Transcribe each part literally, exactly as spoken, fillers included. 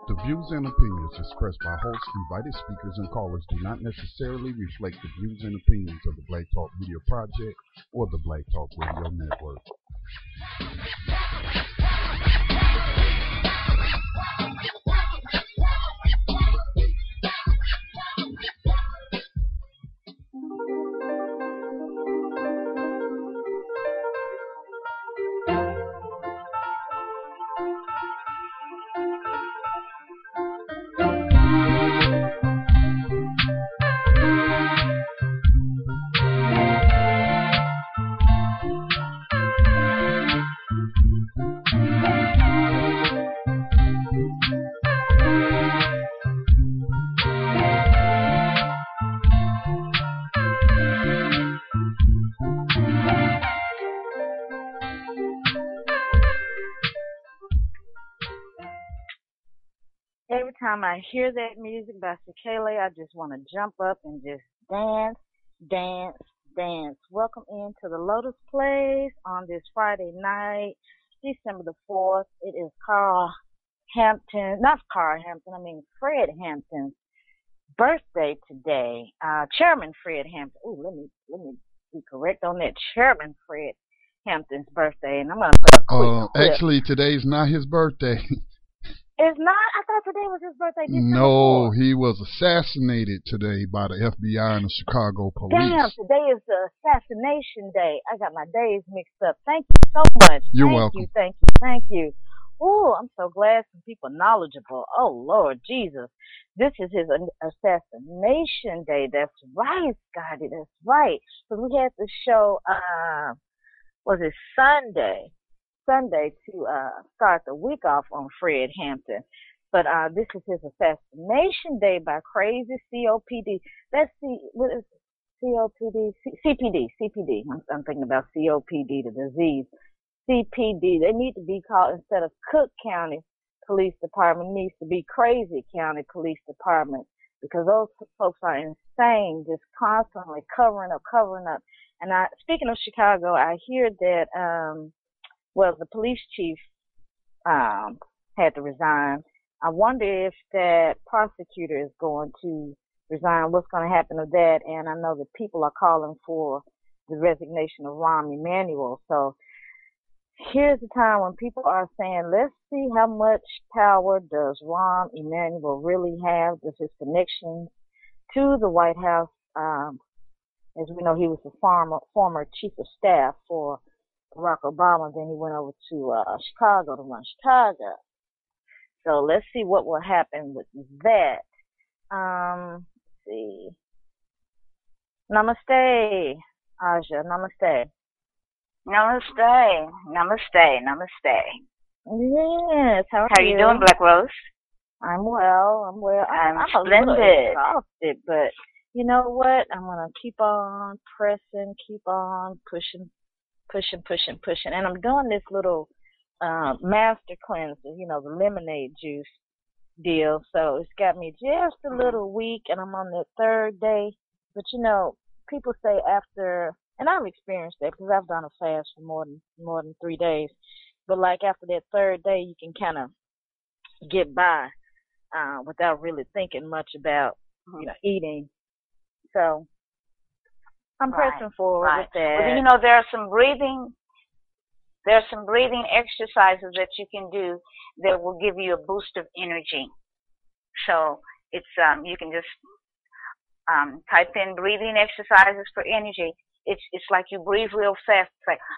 The views and opinions expressed by hosts, invited speakers, and callers do not necessarily reflect the views and opinions of the Black Talk Media Project or the Black Talk Radio Network. Every time I hear that music by Sekele, I just want to jump up and just dance, dance, dance. Welcome into the Lotus Place on this Friday night, December the fourth. It is Carl Hampton, not Carl Hampton, I mean Fred Hampton's birthday today. Uh, Chairman Fred Hampton. Ooh, let me let me be correct on that. Chairman Fred Hampton's birthday, and I'm gonna put a quick Uh, clip. actually, today's not his birthday. It's not? I thought today was his birthday. December No, fourth. he was assassinated today by the F B I and the Chicago police. Damn, today is the assassination day. I got my days mixed up. Thank you so much. You're thank welcome. you, thank you, thank you. Ooh, I'm so glad some people knowledgeable. Oh, Lord Jesus. This is his assassination day. That's right, Scotty. That's right. Because we had the show, uh, was it Sunday? Sunday to uh, start the week off on Fred Hampton. But uh, this is his assassination day by crazy C O P D. That's C, what is C O P D? C, CPD, CPD. I'm, I'm thinking about C O P D, the disease. C P D. They need to be called, instead of Cook County Police Department, needs to be Crazy County Police Department, because those folks are insane, just constantly covering up, covering up. And I, speaking of Chicago, I hear that, um, well, the police chief um, had to resign. I wonder if that prosecutor is going to resign. What's going to happen to that? And I know that people are calling for the resignation of Rahm Emanuel. So here's the time when people are saying, let's see how much power does Rahm Emanuel really have? Does his connections to the White House? Um, as we know, he was the former, former chief of staff for Barack Obama. Then he went over to uh, Chicago to run Chicago. So let's see what will happen with that. Um, let's see. Namaste, Aja. Namaste. Namaste. Namaste. Namaste. Yes. How are How you? you doing, Black Rose? I'm well. I'm well. I'm, I'm, I'm splendid. a little exhausted, but you know what? I'm gonna keep on pressing, keep on pushing, pushing, pushing, pushing. And I'm doing this little uh, master cleanser, you know, the lemonade juice deal. So it's got me just a little weak, and I'm on the third day. But you know, people say after, and I've experienced that because I've done a fast for more than more than three days. But like after that third day, you can kind of get by uh, without really thinking much about, you know, eating. So I'm Right, pressing forward right. with that. Well, you know, there are some breathing, there are some breathing exercises that you can do that will give you a boost of energy. So it's um, you can just um, type in breathing exercises for energy. It's it's like you breathe real fast, it's like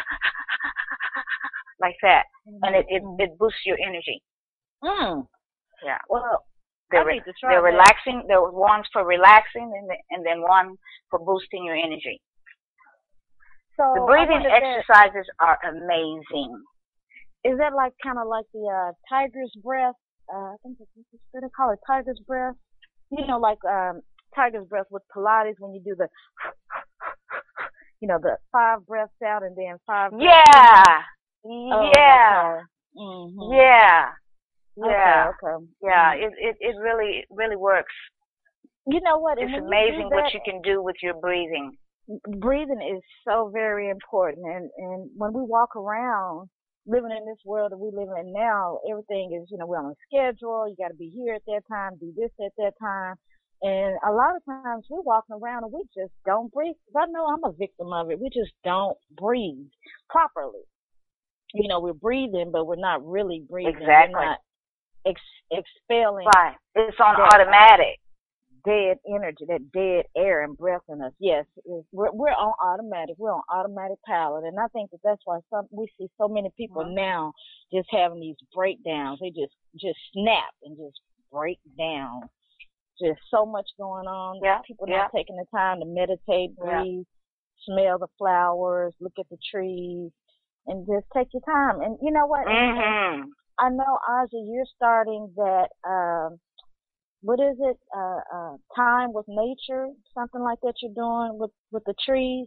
like that, Mm-hmm. and it, it it boosts your energy. Mm. Yeah. Well, They're, I need to try they're that. relaxing. There was one for relaxing, and, the, and then one for boosting your energy. So The I breathing wonder if that- exercises are amazing. Is that like kind of like the uh, tiger's breath? Uh, I think it's, what do they call it, tiger's breath? You know, like um, tiger's breath with Pilates when you do the, you know, the five breaths out and then five breaths Yeah, in. Oh, yeah, okay. Mm-hmm. yeah, yeah, Okay, okay. yeah. Mhm. It it it really it really works. You know what? And It's when amazing you do what that, you can do with your breathing. breathing is so very important. And and when we walk around, living in this world that we live in now, everything is, you know, we're on a schedule. You got to be here at that time, do this at that time. And a lot of times we're walking around and we just don't breathe. 'Cause I know I'm a victim of it. We just don't breathe properly. You know, we're breathing, but we're not really breathing. Exactly. We're not ex- expelling. Right. It's on that automatic. Dead energy, that dead air and breath in us. Yes, we're we're on automatic. We're on automatic pilot, and I think that that's why some we see so many people Mhm. now just having these breakdowns. They just just snap and just break down. Just so much going on. Yeah, People yeah. not taking the time to meditate, Yeah. breathe, smell the flowers, look at the trees, and just take your time. And you know what? And- and Mhm. I know, Aja, you're starting that. Um, what is it? Uh, uh, time with nature, something like that. You're doing with with the trees.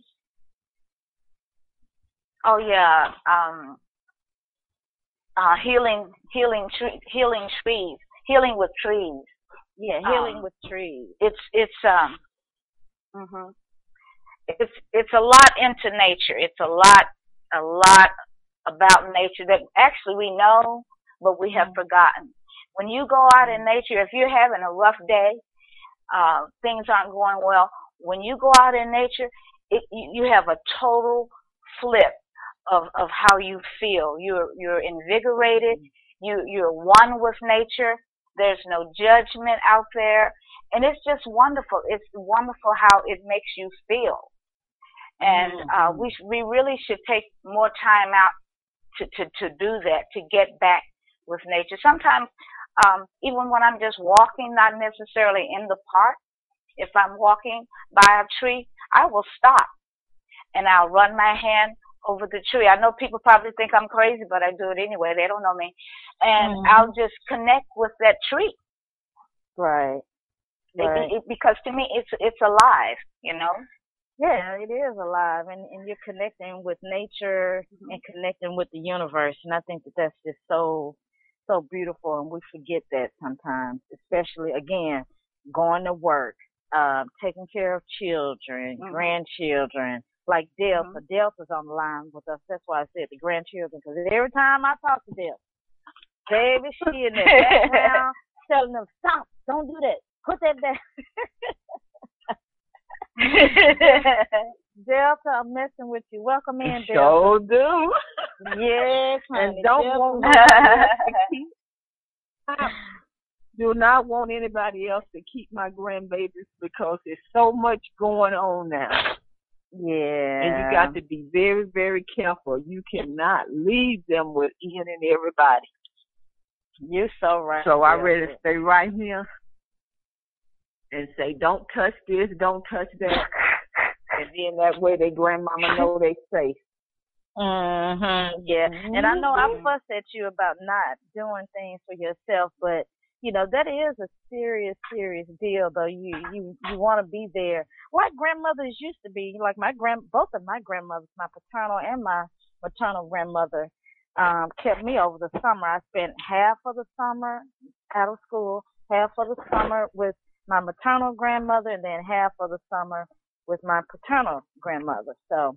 Oh yeah. Um. Uh. Healing. Healing. Tree. Healing trees. Healing with trees. Yeah, healing Um, with trees. It's. It's. Um. Mhm. It's. It's a lot into nature. It's a lot. A lot about nature that actually we know, but we have Mhm. forgotten. When you go out in nature, if you're having a rough day, uh, things aren't going well. When you go out in nature, it, you, you have a total flip of, of how you feel. You're you're invigorated. You you're one with nature. There's no judgment out there, and it's just wonderful. It's wonderful how it makes you feel. And uh, Mhm. we we really should take more time out to, to, to do that, to get back with nature. Sometimes, um, even when I'm just walking, not necessarily in the park, if I'm walking by a tree, I will stop and I'll run my hand over the tree. I know people probably think I'm crazy, but I do it anyway. They don't know me. And Mhm. I'll just connect with that tree. Right. It, Right. it, because to me, it's it's alive, you know? Yeah, it is alive, and, and you're connecting with nature and connecting with the universe, and I think that that's just so so beautiful, and we forget that sometimes, especially again going to work, um, taking care of children, Mhm. grandchildren. Like Delta, Mhm. Delta's on the line with us. That's why I said the grandchildren, because every time I talk to Delta, baby, she in the background telling them, "Stop! Don't do that. Put that down." Delta, I'm messing with you. Welcome in, Delta. Sure do. Yes, honey. And don't Delta. want nobody else to keep. Do not want anybody else to keep my grandbabies because there's so much going on now. Yeah. And you got to be very, very careful. You cannot leave them with Ian and everybody. You're so right. So I Delta. rather stay right here and say, don't touch this, don't touch that. And then that way their grandmama know they safe. Mhm. Yeah. Mm-hmm. And I know I fuss at you about not doing things for yourself, but you know that is a serious, serious deal. Though you you you want to be there, like grandmothers used to be. Like my grand, both of my grandmothers, my paternal and my maternal grandmother, um, kept me over the summer. I spent half of the summer out of school, half of the summer with my maternal grandmother, and then half of the summer with my paternal grandmother. So.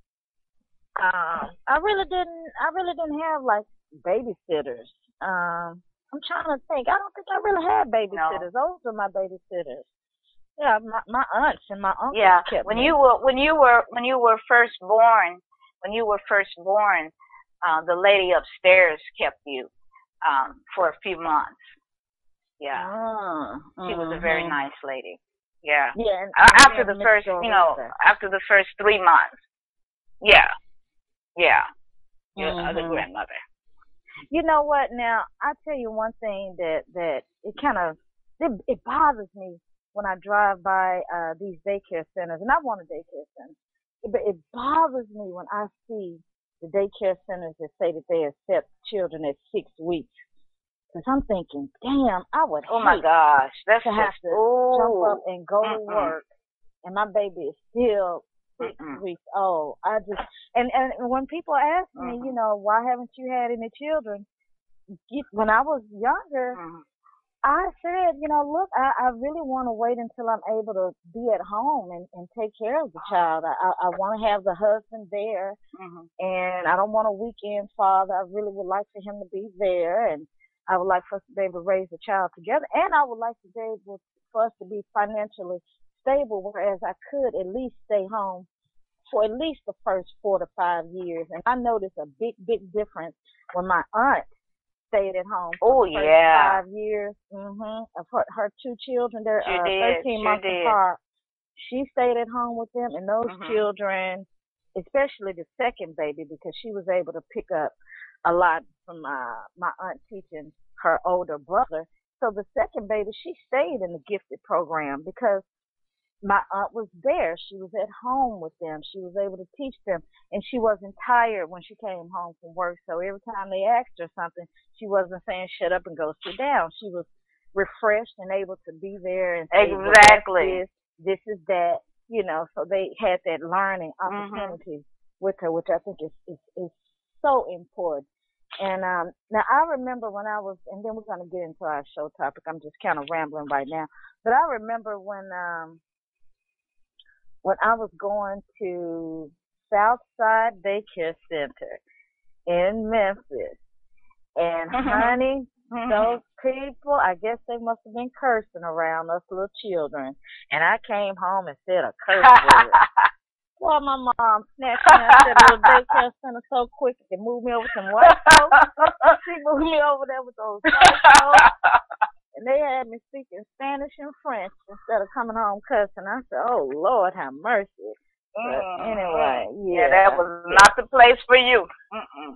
Um, I really didn't. I really didn't have like babysitters. Um, I'm trying to think. I don't think I really had babysitters. No. Those were my babysitters. Yeah, my my aunts and my uncles Yeah. kept When me. you were when you were when you were first born, when you were first born, uh, the lady upstairs kept you um, for a few months. Yeah. Mm, She was a very mhm. nice lady. Yeah. Yeah. And, Uh, and after then the first, Miss you know, Dorita. after the first three months. Yeah. Yeah. Your other Mhm. grandmother. You know what? Now I tell you one thing that that it kind of it, it bothers me when I drive by uh these daycare centers, and I want a daycare center, but it bothers me when I see the daycare centers that say that they accept children at six weeks. Because I'm thinking, damn, I would Oh my hate gosh, that's to have just to ooh. jump up and go to Mm-mm. work, and my baby is still six Mm-mm. weeks old. I just and and when people ask me, Mhm. you know, why haven't you had any children? You- When I was younger, Mhm. I said, you know, look, I, I really want to wait until I'm able to be at home and, and take care of the child. I, I, I want to have the husband there, Mm-hmm. and I don't want a weekend father. I really would like for him to be there, and I would like for us to be able to raise the child together, and I would like to be able for us to be financially stable, whereas I could at least stay home for at least the first four to five years. And I noticed a big, big difference when my aunt stayed at home Oh for the first yeah. five years. Mm-hmm. Of her, her two children, they're Sure uh, did. thirteen Sure months did. apart. She stayed at home with them, and those Mhm. children, especially the second baby, because she was able to pick up a lot from uh, my aunt teaching her older brother. So the second baby, she stayed in the gifted program because my aunt was there. She was at home with them. She was able to teach them, and she wasn't tired when she came home from work. So every time they asked her something, she wasn't saying shut up and go sit down. She was refreshed and able to be there and say, well, that's Exactly. this, this is that, you know. So they had that learning Mhm. opportunity with her, which I think is is, is so important. And um, now I remember when I was, and then we're going to get into our show topic. I'm just kind of rambling right now, but I remember when um when I was going to Southside Daycare Center in Memphis. And honey, those people, I guess they must have been cursing around us little children. And I came home and said a curse word. Well, my mom snatched me out of the little daycare center so quick and moved me over to some white folks. She moved me over there with those white folks. And they had me speaking Spanish and French instead of coming home cussing. I said, oh, Lord, have mercy. But anyway, yeah. Yeah, that was not the place for you. Mm-mm.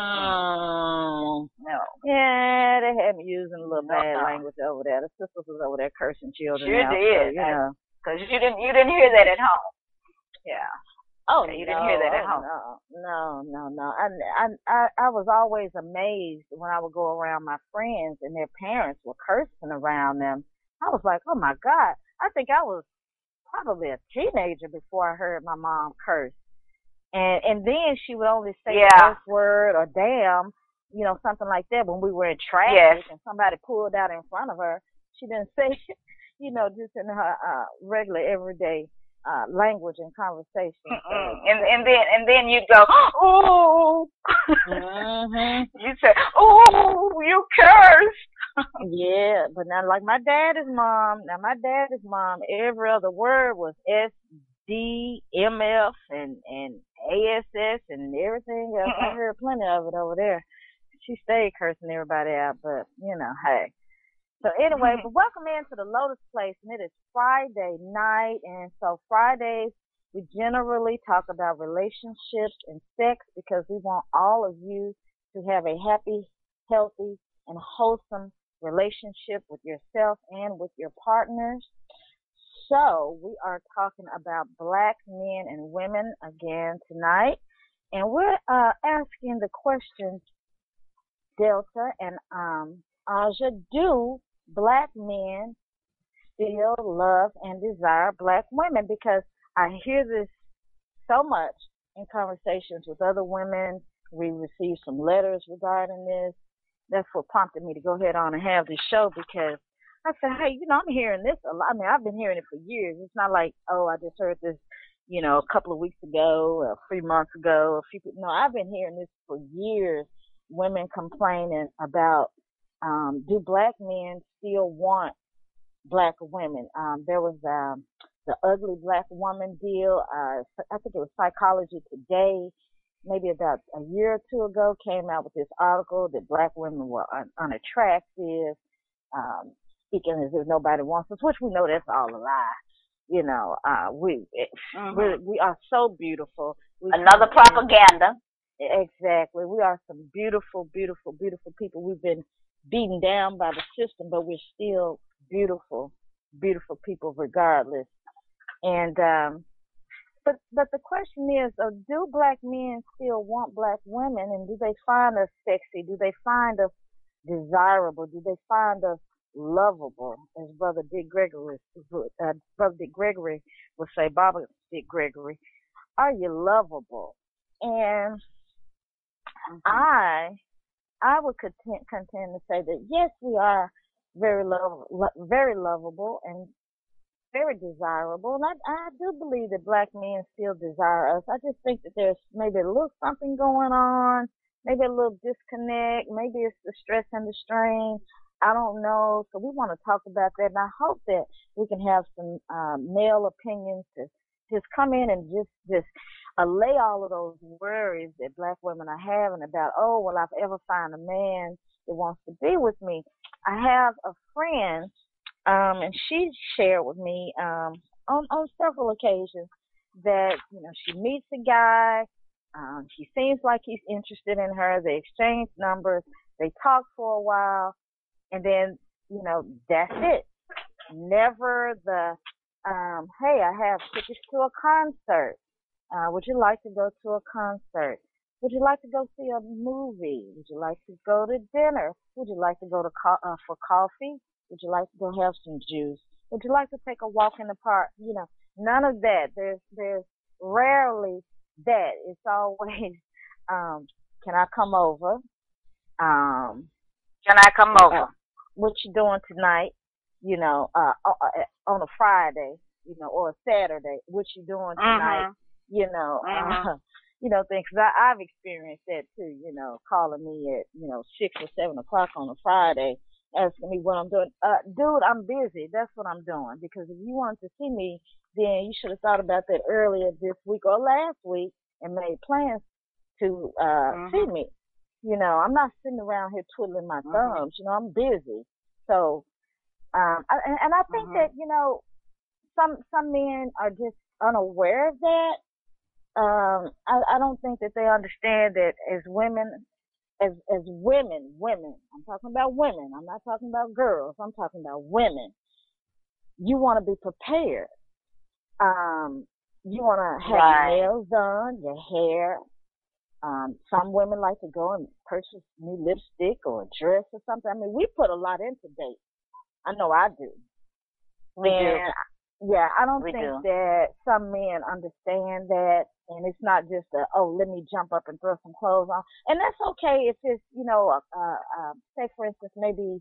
Mm. No. Yeah, they had me using a little No, bad no. language over there. The sisters was over there cursing children Sure out. did. So, you know. Because you didn't, you didn't hear that at home. Yeah. Oh, you no, didn't hear that at oh, home. No, no, no, no. I, I, I, I was always amazed when I would go around my friends and their parents were cursing around them. I was like, oh my God. I think I was probably a teenager before I heard my mom curse. And and then she would only say Yeah. the F word or damn, you know, something like that when we were in traffic Yes. and somebody pulled out in front of her. She didn't say, you know, just in her uh, regular everyday uh, language and conversation. So, and and then and then you'd go, oh, mm-hmm. you say, oh, you cursed. Yeah, but now like my daddy's mom, now my daddy's mom, every other word was S D, M F, and and A S S and everything else. I heard plenty of it over there. She stayed cursing everybody out, but you know, hey. So anyway, but welcome into the Lotus Place, and it is Friday night, and so Fridays we generally talk about relationships and sex because we want all of you to have a happy, healthy, and wholesome relationship with yourself and with your partners. So we are talking about black men and women again tonight, and we're uh, asking the question, Delta and um, Aja, do black men still love and desire black women? Because I hear this so much in conversations with other women. We received some letters regarding this. That's what prompted me to go ahead on and have this show, because I said, hey, you know, I'm hearing this a lot. I mean, I've been hearing it for years. It's not like, oh, I just heard this, you know, a couple of weeks ago, or three months ago. A few, no, I've been hearing this for years. Women complaining about, um, do black men still want black women? Um, there was um, the Ugly Black Woman deal. Uh, I think it was Psychology Today, maybe about a year or two ago, came out with this article that black women were un- unattractive, um, speaking as if nobody wants us, which we know that's all a lie. You know, uh, we mm-hmm. we we are so beautiful. We Another propaganda. Exactly. We are some beautiful, beautiful, beautiful people. We've been beaten down by the system, but we're still beautiful, beautiful people regardless. And um, but but the question is, uh, do black men still want black women, and do they find us sexy? Do they find us desirable? Do they find us lovable? As Brother Dick Gregory, uh, Brother Dick Gregory would say, Baba Dick Gregory, are you lovable? And I I would contend, contend to say that yes, we are very love, lo- very lovable, and very desirable. And I, I do believe that black men still desire us. I just think that there's maybe a little something going on, maybe a little disconnect, maybe it's the stress and the strain. I don't know. So we want to talk about that. And I hope that we can have some uh, male opinions to just come in and just, just allay all of those worries that black women are having about, oh, will I ever find a man that wants to be with me? I have a friend, um, and she shared with me um, on, on several occasions that, you know, she meets a guy, um, he seems like he's interested in her, they exchange numbers, they talk for a while, and then, you know, that's it. Never the, um, hey, I have tickets to a concert. Uh, would you like to go to a concert? Would you like to go see a movie? Would you like to go to dinner? Would you like to go to co- uh, for coffee? Would you like to go have some juice? Would you like to take a walk in the park? You know, none of that. There's there's rarely that. It's always, um, can I come over? Um, Can I come over? uh, what you doing tonight? You know, uh, uh, on a Friday, you know, or a Saturday. What you doing tonight? Mm-hmm. You know, Mm-hmm. uh, you know, things. Cause I, I've experienced that too. You know, calling me at you know six or seven o'clock on a Friday, asking me what I'm doing. Uh, dude, I'm busy. That's what I'm doing. Because if you wanted to see me, then you should have thought about that earlier this week or last week and made plans to uh Mm-hmm. see me. You know, I'm not sitting around here twiddling my Mm-hmm. thumbs. You know, I'm busy. So, um, I, and, and I think Mm-hmm. that you know, some some men are just unaware of that. Um, I, I don't think that they understand that as women, as as women, women. I'm talking about women. I'm not talking about girls. I'm talking about women. You want to be prepared. Um, you want to have Right. your nails done, your hair. Um, some women like to go and purchase new lipstick or a dress or something. I mean, we put a lot into dates. I know I do. We And yeah, I don't We think do. that some men understand that, and it's not just a, oh, let me jump up and throw some clothes on. And that's okay if it's, you know, uh, uh, say for instance, maybe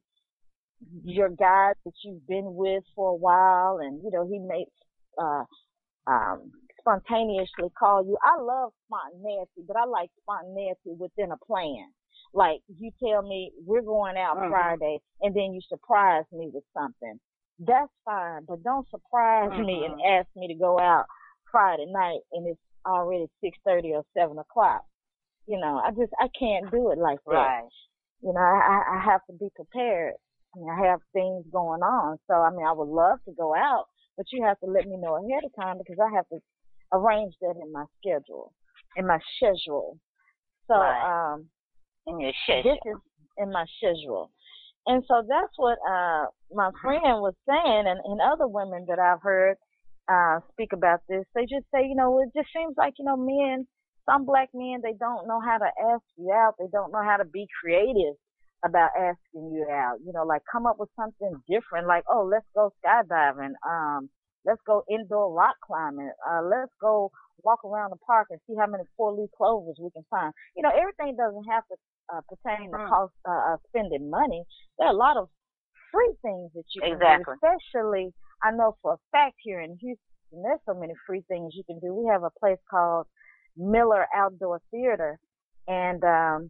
your guy that you've been with for a while, and you know he may uh, um, spontaneously call you. I love spontaneity, but I like spontaneity within a plan. Like you tell me we're going out Mm-hmm. Friday, and then you surprise me with something. That's fine, but don't surprise Mm-hmm. me and ask me to go out Friday night and it's already six thirty or seven o'clock. You know, I just I can't do it like that. Right. You know, I I have to be prepared. I mean, I have things going on, so I mean, I would love to go out, but you have to let me know ahead of time because I have to arrange that in my schedule, in my schedule. So, Right. um, In your this schedule. is in my schedule. And so that's what uh my friend was saying, and, and other women that I've heard uh speak about this. They just say, you know, it just seems like, you know, men, some black men, they don't know how to ask you out. They don't know how to be creative about asking you out. You know, like come up with something different, like, oh, let's go skydiving, um, let's go indoor rock climbing, uh, let's go walk around the park and see how many four leaf clovers we can find. You know, everything doesn't have to uh, pertain to Mm. cost uh, uh, spending money. There are a lot of free things that you can Exactly. do, especially I know for a fact here in Houston, there's so many free things you can do. We have a place called Miller Outdoor Theater, and um,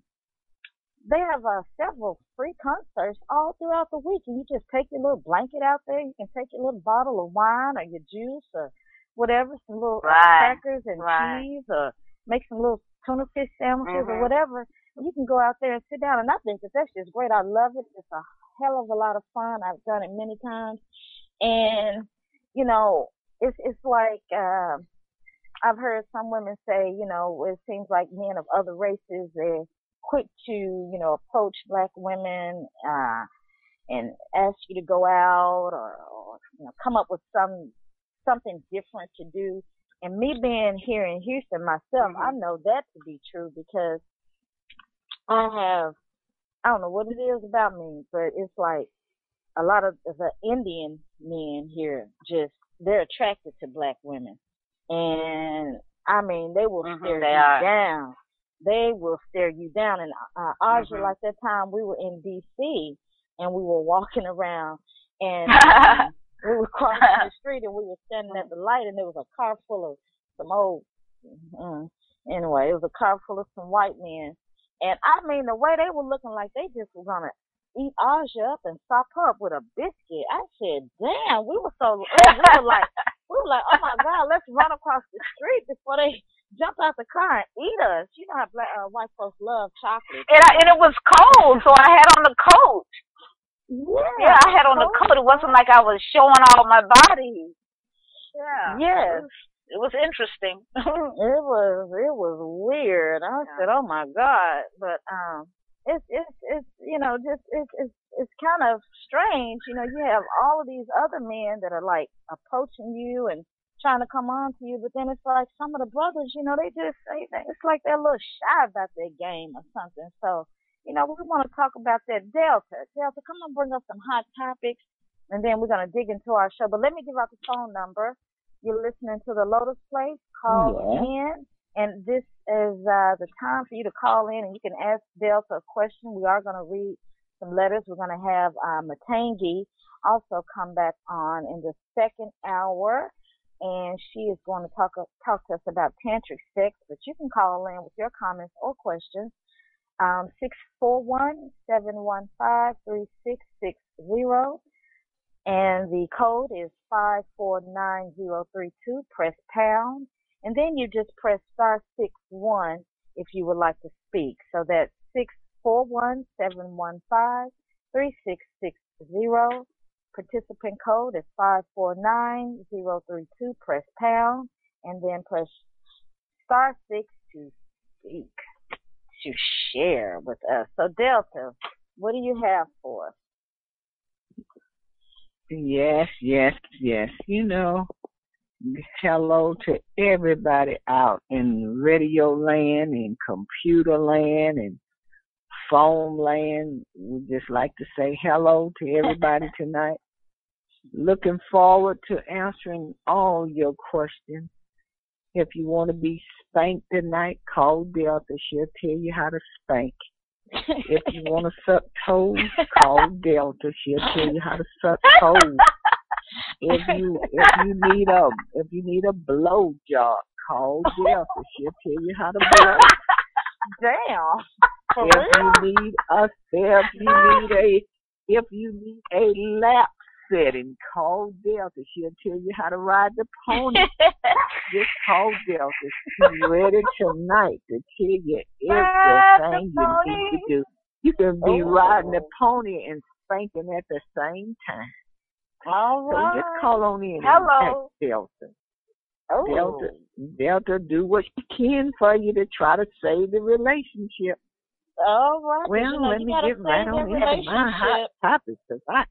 they have uh, several free concerts all throughout the week. And you just take your little blanket out there. You can take your little bottle of wine or your juice or whatever, some little uh, Right. crackers and Right. cheese, or make some little tuna fish sandwiches or Mhm. whatever. You can go out there and sit down. And I think that that's just great. I love it. It's a hell of a lot of fun. I've done it many times. And, you know, it's, it's like, uh, I've heard some women say, you know, it seems like men of other races, they're quick to, you know, approach black women, uh, and ask you to go out, or, or you know, come up with some, something different to do. And me being here in Houston myself, Mhm. I know that to be true because I have, I don't know what it is about me, but it's like a lot of the Indian men here just, they're attracted to black women. And I mean, they will Mhm, stare they you are. down. They will stare you down. And uh, Aja, Mhm. like that time we were in D C, and we were walking around, and um, we were crossing the street, and we were standing at the light, and there was a car full of some old, mm, anyway, it was a car full of some white men. And I mean, the way they were looking like they just were going to eat Aja up and sop her up with a biscuit. I said, damn, we were so, we were like, we were like, oh my God, let's run across the street before they jump out the car and eat us. You know how black, uh, white folks love chocolate. And, I, and it was cold, so I had on the coat. Yeah, yeah I had on the coat. It wasn't like I was showing all my body. Yeah. Yes. It was interesting. it was it was weird. I yeah. said, "Oh my God!" But um, it's it's it's you know just it's it's it's kind of strange. You know, you have all of these other men that are like approaching you and trying to come on to you, but then it's like some of the brothers, you know, they just they, it's like they're a little shy about their game or something. So you know, we want to talk about that Delta. Delta, come on, bring up some hot topics, and then we're gonna dig into our show. But let me give out the phone number. You're listening to the Lotus Place. Call yeah. in, and this is uh, the time for you to call in, and you can ask Delta a question. We are going to read some letters. We're going to have uh, Matangi also come back on in the second hour, and she is going to talk talk to us about tantric sex. But you can call in with your comments or questions. Um, six four one, seven one five, three six six zero. And the code is five four nine zero three two. Press pound. And then you just press star six one if you would like to speak. So that's six four one, seven one five, three six six zero. Participant code is five four nine zero three two. Press pound. And then press star six to speak, to share with us. So Delta, what do you have for us? Yes, yes, yes. You know, hello to everybody out in radio land and computer land and phone land. We just like to say hello to everybody tonight. Looking forward to answering all your questions. If you want to be spanked tonight, call Delta. She'll tell you how to spank. If you want to suck toes, call Delta. She'll tell you how to suck toes. If you if you need a if you need a blow job, call Delta. She'll tell you how to blow. Damn. If you need a if you need a if you need a lap setting, call Delta. She'll tell you how to ride the pony. Just call Delta. She's ready tonight to tell you everything you need to do. You can be oh. riding the pony and spanking at the same time. All right. So just call on in Hello. and ask Delta. Oh. Delta, Delta, do what she can for you to try to save the relationship. All right. Well, you know, let me get right on into my hot topics because I.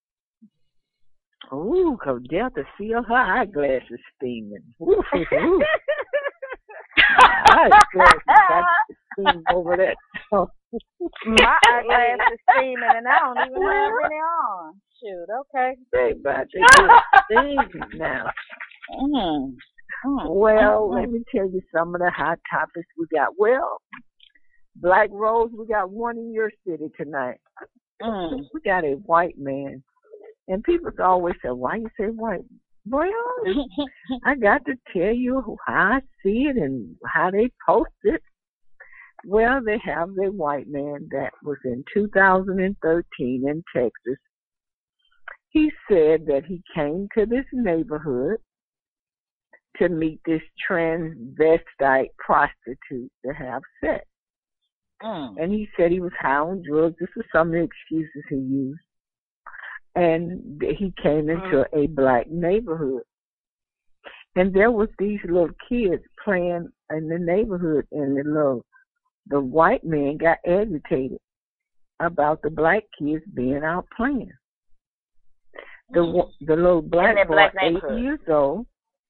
Ooh, cause Delta feel her eyeglasses steaming. Ooh, ooh. Eyeglasses got steaming over that. My eyeglasses steaming, and I don't even have any on. Shoot, okay. They about to get steaming now. Mm. Mm. Well, mm. let me tell you some of the hot topics we got. Well, Black Rose, we got one in your city tonight. Mm. We got a white man. And people always say, why you say white? Well, I got to tell you how I see it and how they post it. Well, they have the white man that was in two thousand thirteen in Texas. He said that he came to this neighborhood to meet this transvestite prostitute to have sex. Mm. And he said he was high on drugs. This is some of the excuses he used. And he came into mm. a black neighborhood. And there was these little kids playing in the neighborhood, and the little, the white man got agitated about the black kids being out playing. The mm. the little black boy, black eight years old,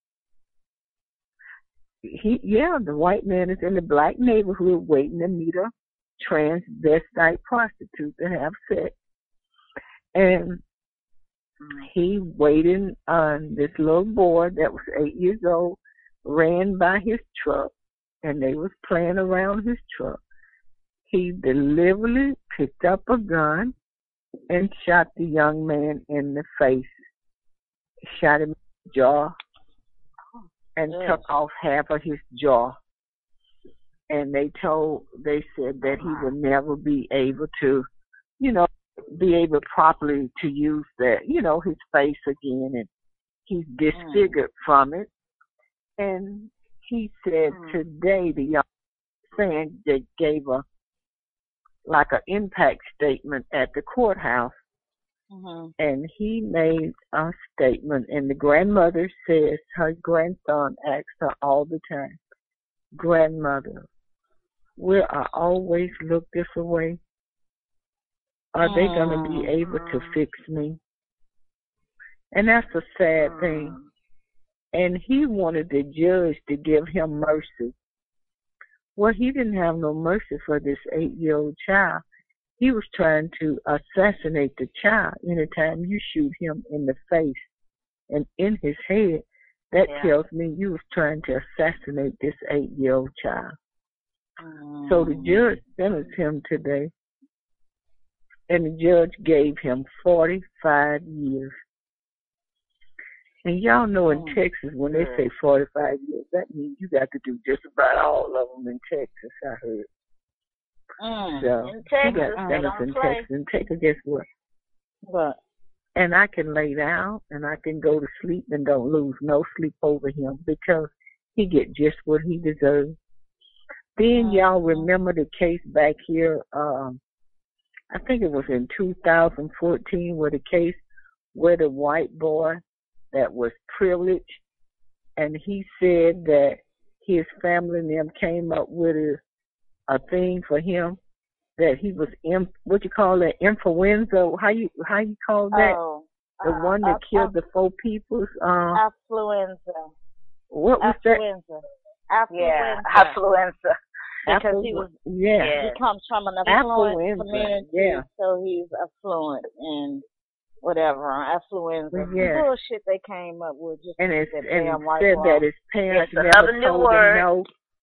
he yeah, the white man is in the black neighborhood waiting to meet a transvestite prostitute to have sex. And he waited on this little boy that was eight years old, ran by his truck, and they was playing around his truck. He deliberately picked up a gun, and shot the young man in the face, shot him in the jaw, and Yes. took off half of his jaw. And they told, they said that he would never be able to, you know, be able properly to use that, you know, his face again, and he's disfigured mm. from it. And he said mm. today the young man they gave a like an impact statement at the courthouse, mm-hmm. and he made a statement, and the grandmother says her grandson asks her all the time, "Grandmother, will I always look this way? Are they going to be able to fix me?" And that's a sad thing. And he wanted the judge to give him mercy. Well, he didn't have no mercy for this eight-year-old child. He was trying to assassinate the child. Anytime you shoot him in the face and in his head, that yeah. tells me you was trying to assassinate this eight-year-old child. Mm. So the judge sentenced him today. And the judge gave him forty-five years. And y'all know in Texas, when they say forty-five years, that means you got to do just about all of them in Texas, I heard. Mm, so in Texas, he got sentenced in play. Texas. And Texas, guess what? What? And I can lay down and I can go to sleep and don't lose no sleep over him because he get just what he deserves. Then mm-hmm. y'all remember the case back here, um, I think it was in two thousand fourteen, where the case where the white boy that was privileged, and he said that his family and them came up with a, a thing for him that he was in, what you call that, influenza? How you how you call that? Oh, the uh, one that uh, killed uh, the four peoples. Um, affluenza. What was affluenza. that? Affluenza. Yeah, affluenza. Because Afflu- he was, yeah. he comes from an affluent Affluenza, community, yeah. so he's affluent and whatever, affluenza. Yeah. Bullshit they came up with just and it's, that and damn white said law. that his parents It's never another new told word. him no.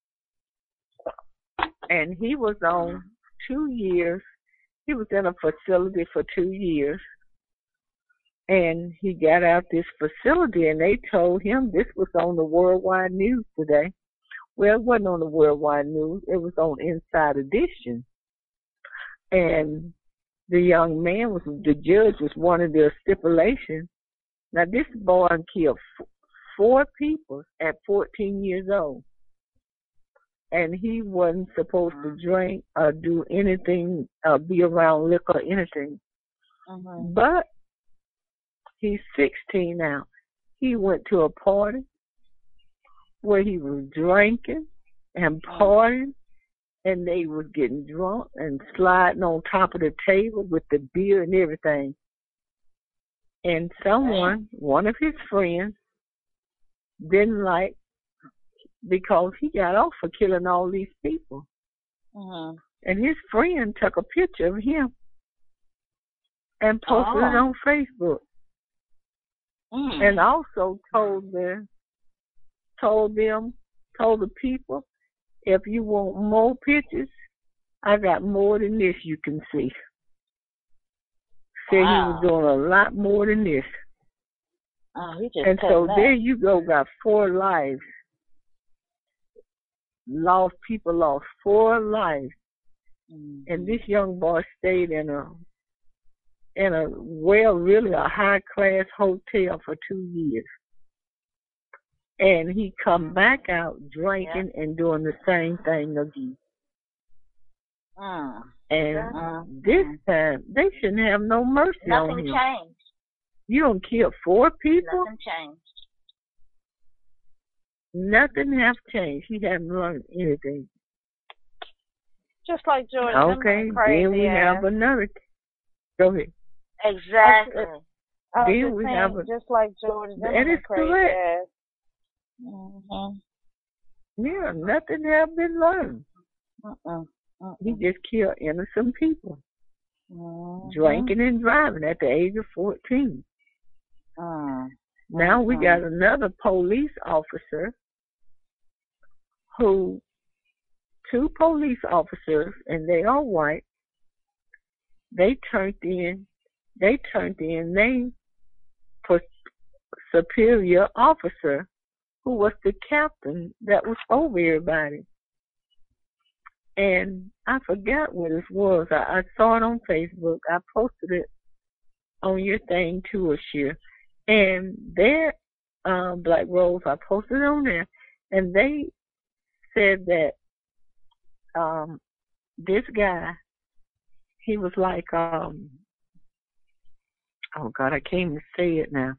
And he was on two years. He was in a facility for two years. And he got out this facility, and they told him this was on the worldwide news today. Well, it wasn't on the worldwide news. It was on Inside Edition. And the young man was, the judge was one of their stipulations. Now, this boy killed f- four people at fourteen years old. And he wasn't supposed to drink or do anything, uh, be around liquor or anything. Mm-hmm. But he's sixteen now. He went to a party where he was drinking and partying, and they was getting drunk and sliding on top of the table with the beer and everything. And someone, one of his friends, didn't like, because he got off for killing all these people. Mm-hmm. And his friend took a picture of him and posted oh. it on Facebook. Mm. And also told them, told them, told the people, if you want more pictures, I got more than this you can see. Said wow. he was doing a lot more than this. Oh, he just and so that. there you go, got four lives. Lost people lost four lives. Mm-hmm. And this young boy stayed in a in a well really a high class hotel for two years. And he come back out drinking yeah. and doing the same thing again. Mm. And uh, this time, they shouldn't have no mercy Nothing on him. Nothing changed. You don't kill four people? Nothing changed. Nothing have changed. He hasn't learned anything. Just like Jordan. Okay, then we ass. have another. Go ahead. Exactly. I was then just we saying, have a, just like Jordan. That is crazy correct. Ass. Mm-hmm. Yeah, nothing have been learned. Uh-uh. Uh-uh. He just killed innocent people. Mm-hmm. Drinking and driving at the age of fourteen. Uh-huh. Now we got another police officer who, two police officers, and they are white, they turned in they turned in their superior officer, who was the captain that was over everybody. And I forgot what it was. I, I saw it on Facebook. I posted it on your thing too, Ashir. And there, um, Black Rose, I posted it on there, and they said that um, this guy, he was like, um, oh God, I can't even say it now.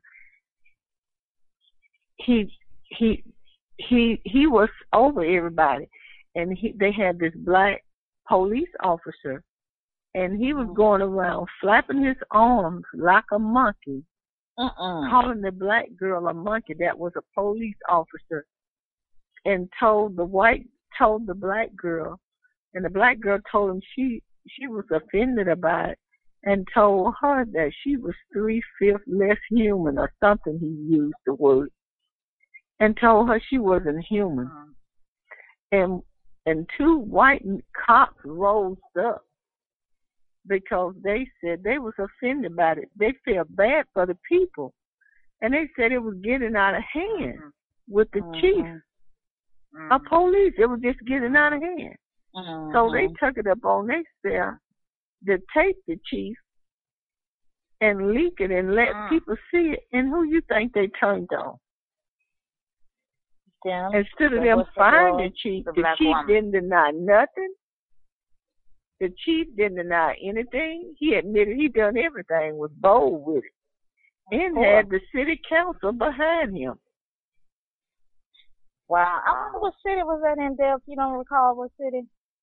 He he he he was over everybody, and he they had this black police officer, and he was going around flapping his arms like a monkey, uh-uh. calling the black girl a monkey that was a police officer, and told the white told the black girl, and the black girl told him she she was offended about it, and told her that she was three-fifths less human or something. He used the word, and told her she wasn't human. And and two white cops rose up because they said they was offended by it. They felt bad for the people, and they said it was getting out of hand with the mm-hmm. chief mm-hmm. of police. It was just getting out of hand. Mm-hmm. So they took it up on themselves to take the chief and leak it and let mm-hmm. people see it. And who you think they turned on? Them. Instead of them firing the chief, the, the chief woman. didn't deny nothing. The chief didn't deny anything. He admitted he done everything, was bold with it, and oh. had the city council behind him. Wow. I wonder what city was that in, Deb? You don't recall what city?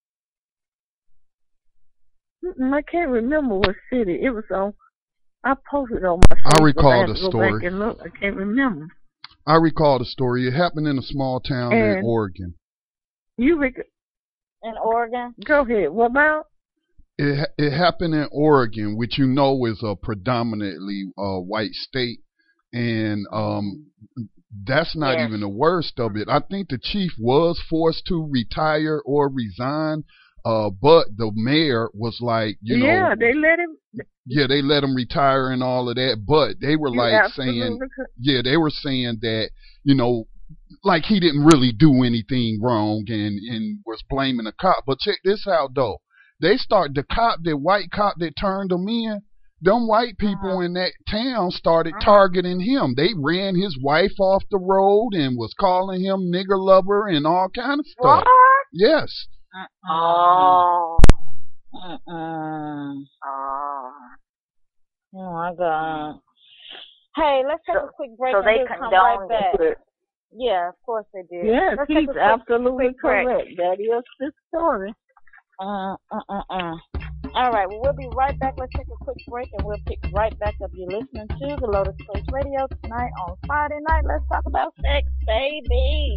Mm-mm, I can't remember what city. It was on, I posted on my Facebook. I recall the I story. Go back and look. I can't remember. I recall the story. It happened in a small town and in Oregon. You rec- in Oregon? Go ahead. What about? It it happened in Oregon, which you know is a predominantly uh, white state, and um, that's not yes. even the worst of it. I think the chief was forced to retire or resign, uh, but the mayor was like, you yeah, know, yeah, they let him. Yeah, they let him retire and all of that, but they were like saying, yeah, they were saying that, you know, like he didn't really do anything wrong and, and was blaming the cop. But check this out, though. They start, the cop, the white cop that turned him in, them white people uh-huh. in that town started uh-huh. targeting him. They ran his wife off the road and was calling him nigger lover and all kind of stuff. What? Yes. Uh-uh. Oh. Uh-uh. Oh. Oh my God. Hey, let's take so, a quick break so and they we'll come right back. It. Yeah, of course they did. Yes, let's he's quick, absolutely quick correct. That is the story. Uh, uh, uh, uh. All right, well, we'll be right back. Let's take a quick break and we'll pick right back up. You're listening to the Lotus Place Radio tonight on Friday night. Let's talk about sex, baby.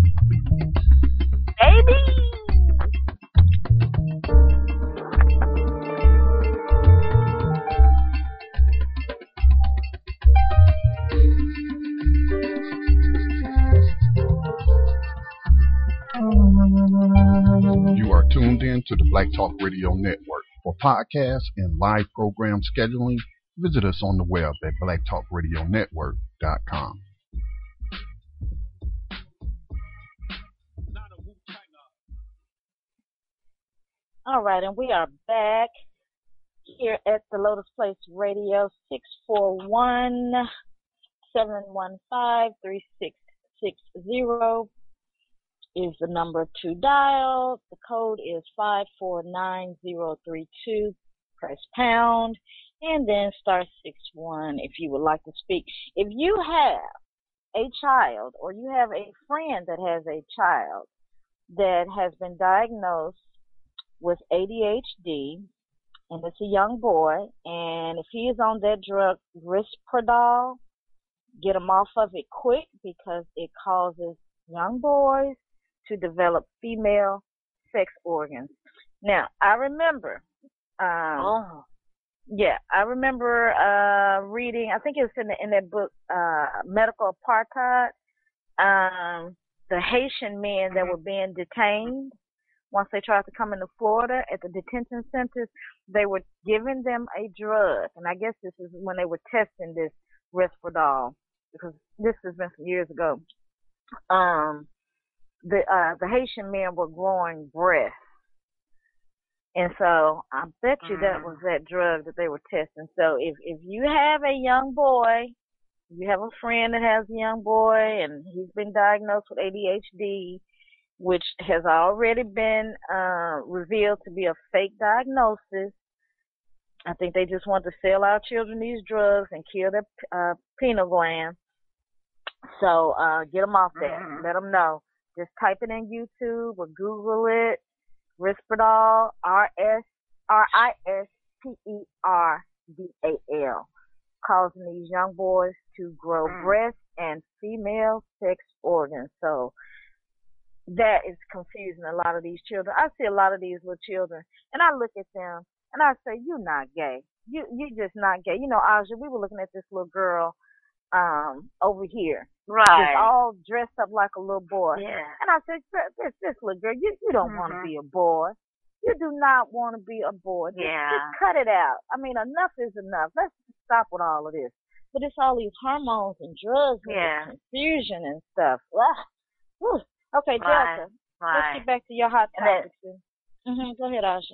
Baby! You are tuned in to the Black Talk Radio Network. For podcasts and live program scheduling, visit us on the web at black talk radio network dot com. All right, and we are back here at the Lotus Place Radio. Six four one, seven one five, three six six zero is the number to dial. The code is five four nine zero three two. Press pound and then star six one if you would like to speak. If you have a child or you have a friend that has a child that has been diagnosed with A D H D, and it's a young boy, and if he is on that drug Risperdal, get him off of it quick because it causes young boys to develop female sex organs. Now, I remember, um, oh. yeah, I remember uh, reading, I think it was in, the, in that book, uh, Medical Apartheid, um, the Haitian men that were being detained once they tried to come into Florida at the detention centers. they were giving them a drug, and I guess this is when they were testing this Risperdal, because this has been some years ago. Um, the uh, the Haitian men were growing breasts, and so I bet you mm. that was that drug that they were testing. So if if you have a young boy, you have a friend that has a young boy, and he's been diagnosed with A D H D, which has already been uh, revealed to be a fake diagnosis. I think they just want to sell our children these drugs and kill their uh, pineal gland. So uh, get them off that. Mm-hmm. Let them know. Just type it in YouTube or Google it. Risperdal, R S R I S P E R D A L, causing these young boys to grow mm. breasts and female sex organs. So that is confusing a lot of these children. I see a lot of these little children, and I look at them, and I say, you're not gay. You you just not gay. You know, Aja, we were looking at this little girl um over here. Right. Just all dressed up like a little boy. Yeah. And I said, this this little girl, you, you don't mm-hmm. want to be a boy. You do not want to be a boy. Just, yeah. just cut it out. I mean, enough is enough. Let's stop with all of this. But it's all these hormones and drugs and yeah. confusion and stuff. Ah. Okay, Delta. Right. Right. Let's get back to your hot topics. Mm-hmm. Go ahead, Aja.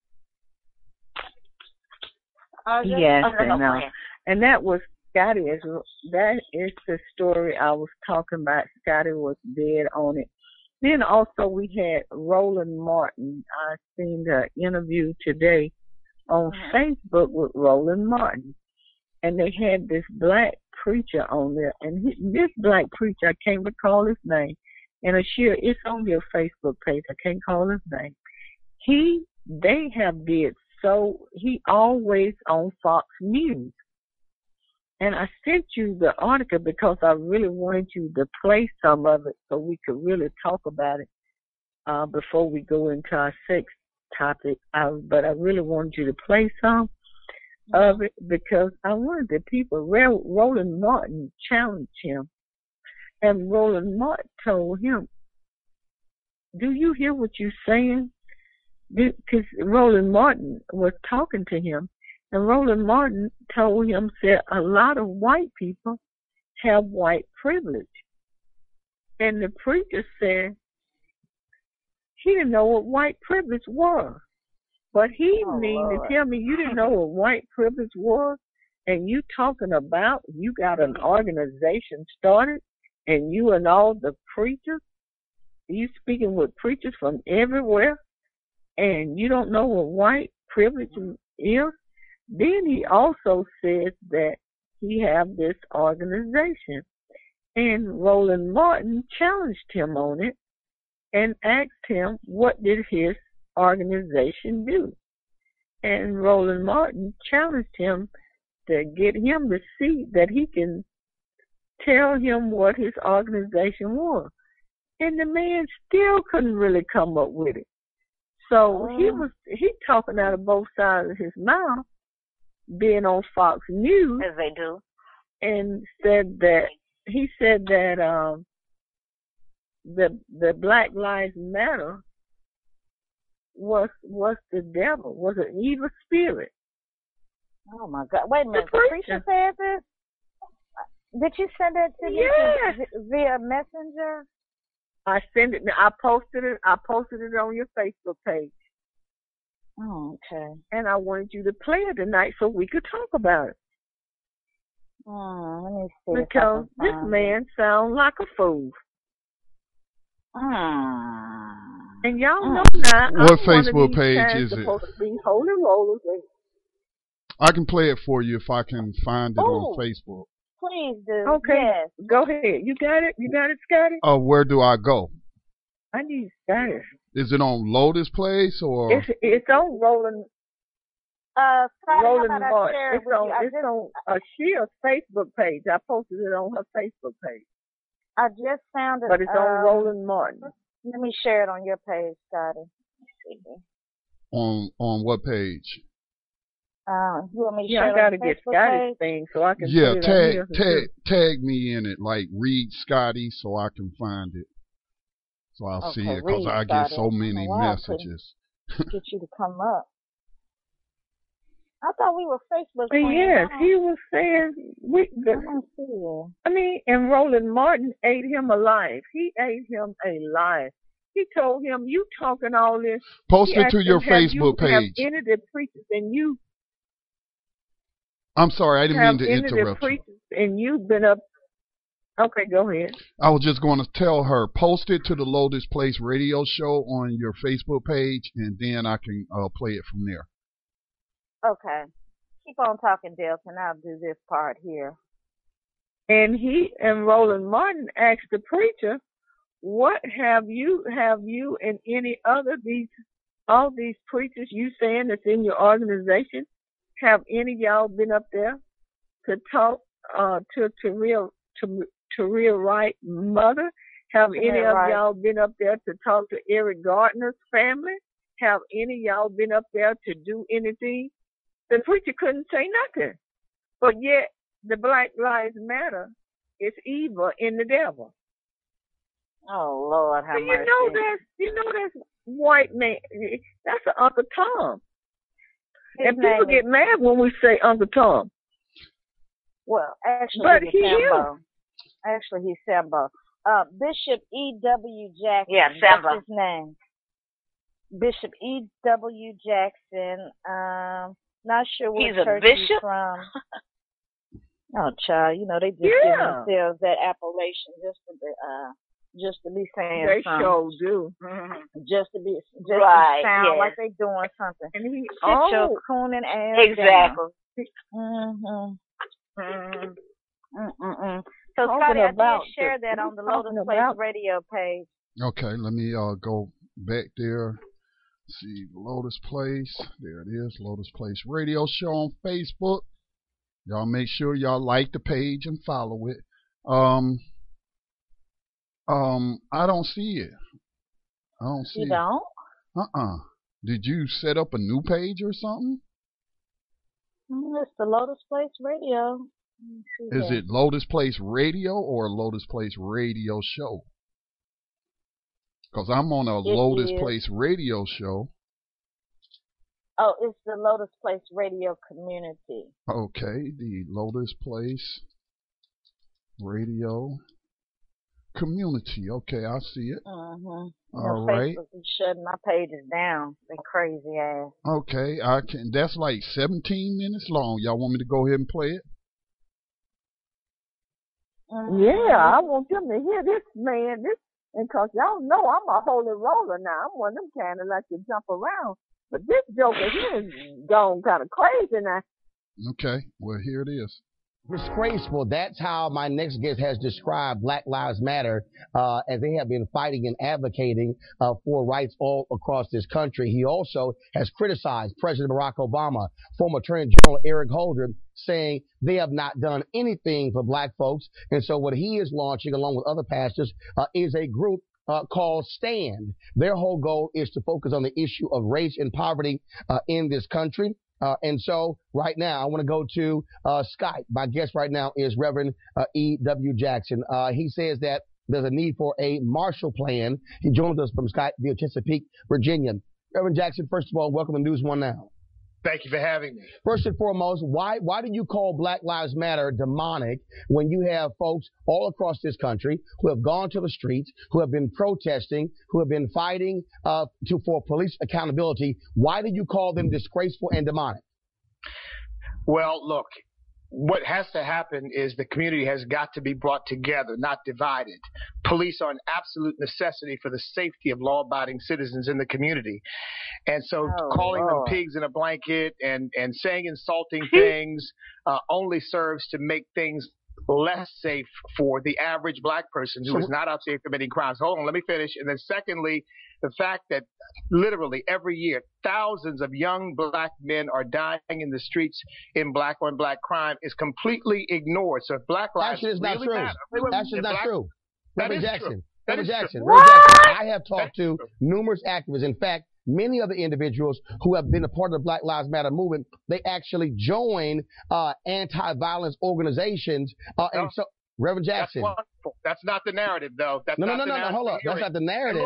Aja? Yes, oh, no, and, no. Uh, and that was Scotty. Is that is the story I was talking about. Scotty was dead on it. Then also we had Roland Martin. I seen the interview today on mm-hmm. Facebook with Roland Martin, and they had this black preacher on there. And he, this black preacher, I can't recall his name, and I'm sure it's on your Facebook page. I can't call his name. He, they have did so. He always on Fox News. And I sent you the article because I really wanted you to play some of it so we could really talk about it uh, before we go into our sixth topic. I, but I really wanted you to play some of it because I wanted the people. Roland Martin challenged him. And Roland Martin told him, do you hear what you're saying? Because Roland Martin was talking to him. And Roland Martin told him, said, a lot of white people have white privilege. And the preacher said he didn't know what white privilege was. But he oh, mean Lord. to tell me you didn't know what white privilege was, and you talking about you got an organization started, and you and all the preachers, you speaking with preachers from everywhere, and you don't know what white privilege is? Then he also says that he have this organization. And Roland Martin challenged him on it and asked him what did his organization do. And Roland Martin challenged him to get him to see that he can tell him what his organization was. And the man still couldn't really come up with it. So oh. he was he talking out of both sides of his mouth, being on Fox News, as they do, and said that he said that um, the the Black Lives Matter was was the devil, was an evil spirit. Oh my God! Wait a minute, the preacher said this. Did you send it to me yes. via Messenger? I sent it. I posted it. I posted it on your Facebook page. Oh, okay. And I wanted you to play it tonight so we could talk about it. Oh, let me see. Because this man sounds like a fool. Mm. And y'all mm. know now. What Facebook page is it? Supposed to be Holy Rollers. I can play it for you if I can find it Ooh. on Facebook. Please do. Okay. Yes. Go ahead. You got it? You got it, Scotty? Oh, uh, where do I go? I need Scotty. Is it on Lotus Place or? It's it's on Roland. Uh, Scotty, Roland how about Martin. I share it It's with on you? I it's just, on uh, Shea's Facebook page. I posted it on her Facebook page. I just found it. But it's um, on Roland Martin. Let me share it on your page, Scotty. On on what page? Uh, you want me to yeah, share I gotta it on get Facebook Scotty's page? thing so I can yeah, put it tag on tag tag me in it. Like read Scotty so I can find it. So I'll okay, see it because I get so many wow, messages. get you to come up. I thought we were Facebook friends. Yes, he was saying we. The, I don't see it. I mean, and Roland Martin ate him alive. He ate him alive. He told him, "You talking all this?" Post it to your Facebook page. Have any of the preachers and you? I'm sorry, I didn't mean to any interrupt of the preachers you. And you've been up. Okay, go ahead. I was just going to tell her, post it to the Lotus Place radio show on your Facebook page, and then I can uh, play it from there. Okay. Keep on talking, Delta, and I'll do this part here. And he and Roland Martin asked the preacher, what have you, have you and any other these, all these preachers you saying that's in your organization, have any of y'all been up there to talk uh, to Taria, to Taria Wright mother? Have any yeah, of right. y'all been up there to talk to Eric Gardner's family? Have any of y'all been up there to do anything? The preacher couldn't say nothing. But yet, the Black Lives Matter is evil in the devil. Oh, Lord, how so you know that's, you know that's white man. That's an Uncle Tom. His and people get is... mad when we say Uncle Tom. Well, actually, but he's he Sambo. Is. Actually, he's Sambo. Uh, Bishop E W Jackson. Yeah, Sambo. That's his name. Bishop E W Jackson. Um... Not sure what he's church a bishop? he's from. Oh, child, you know they just yeah. give themselves that appellation just to be, uh, just to be saying they something. They sure do. Mm-hmm. Just to be, just right, to sound yes. like they doing something. And he, Sit oh, your cooning ass exactly. down. Mm-hmm. Mm-hmm. Mm-mm. So, Talking Scotty, I about did share the, that on the Lotus Place about. radio page. Okay, let me uh go back there. See, Lotus Place. There it is, Lotus Place Radio Show on Facebook. Y'all make sure y'all like the page and follow it. Um, um, I don't see it. I don't see you it. You don't? Uh-uh. Did you set up a new page or something? Mm, it's the Lotus Place Radio. Is it Lotus Place Radio or Lotus Place Radio Show? Because I'm on a it Lotus is. Place radio show. Oh, it's the Lotus Place radio community. Okay, the Lotus Place radio community. Okay, I see it. Mm-hmm. All you know, right. Facebook is shutting my pages down. They crazy ass. Okay, I can. That's like seventeen minutes long. Y'all want me to go ahead and play it? Mm-hmm. Yeah, I want them to hear this man. This. And because y'all know I'm a holy roller now. I'm one of them kind of like to jump around. But this joker here is gone kind of crazy now. Okay, well, here it is. Disgraceful. That's how my next guest has described Black Lives Matter uh, as they have been fighting and advocating uh, for rights all across this country. He also has criticized President Barack Obama, former Attorney General Eric Holder, saying they have not done anything for black folks. And so what he is launching, along with other pastors, uh, is a group Uh, called STAND. Their whole goal is to focus on the issue of race and poverty uh, in this country. Uh, and so right now, I want to go to uh, Skype. My guest right now is Reverend uh, E W Jackson. Uh, he says that there's a need for a Marshall Plan. He joins us from Skype via Chesapeake, Virginia. Reverend Jackson, first of all, welcome to News One Now. Thank you for having me. First and foremost, why why do you call Black Lives Matter demonic when you have folks all across this country who have gone to the streets, who have been protesting, who have been fighting uh, to for police accountability? Why do you call them disgraceful and demonic? Well, look, what has to happen is the community has got to be brought together, not divided. Police are an absolute necessity for the safety of law-abiding citizens in the community. And so oh, calling Lord. them pigs in a blanket and, and saying insulting things uh, only serves to make things less safe for the average black person who so, is not out there committing crimes. Hold on, let me finish. And then secondly, the fact that literally every year thousands of young black men are dying in the streets in black on black crime is completely ignored. So if black lives Actually, it's really not true. matter, wait, wait, That's just not black, true. Reverend Jackson. True. Reverend Jackson. True. Reverend Jackson. I have talked That's to true. numerous activists. In fact, many of the individuals who have been a part of the Black Lives Matter movement, they actually join uh, anti-violence organizations. Uh, no, and so, Reverend Jackson. That's wonderful. That's not the narrative, though. That's no, not no, no, the no, no. Hold up. That's not the narrative.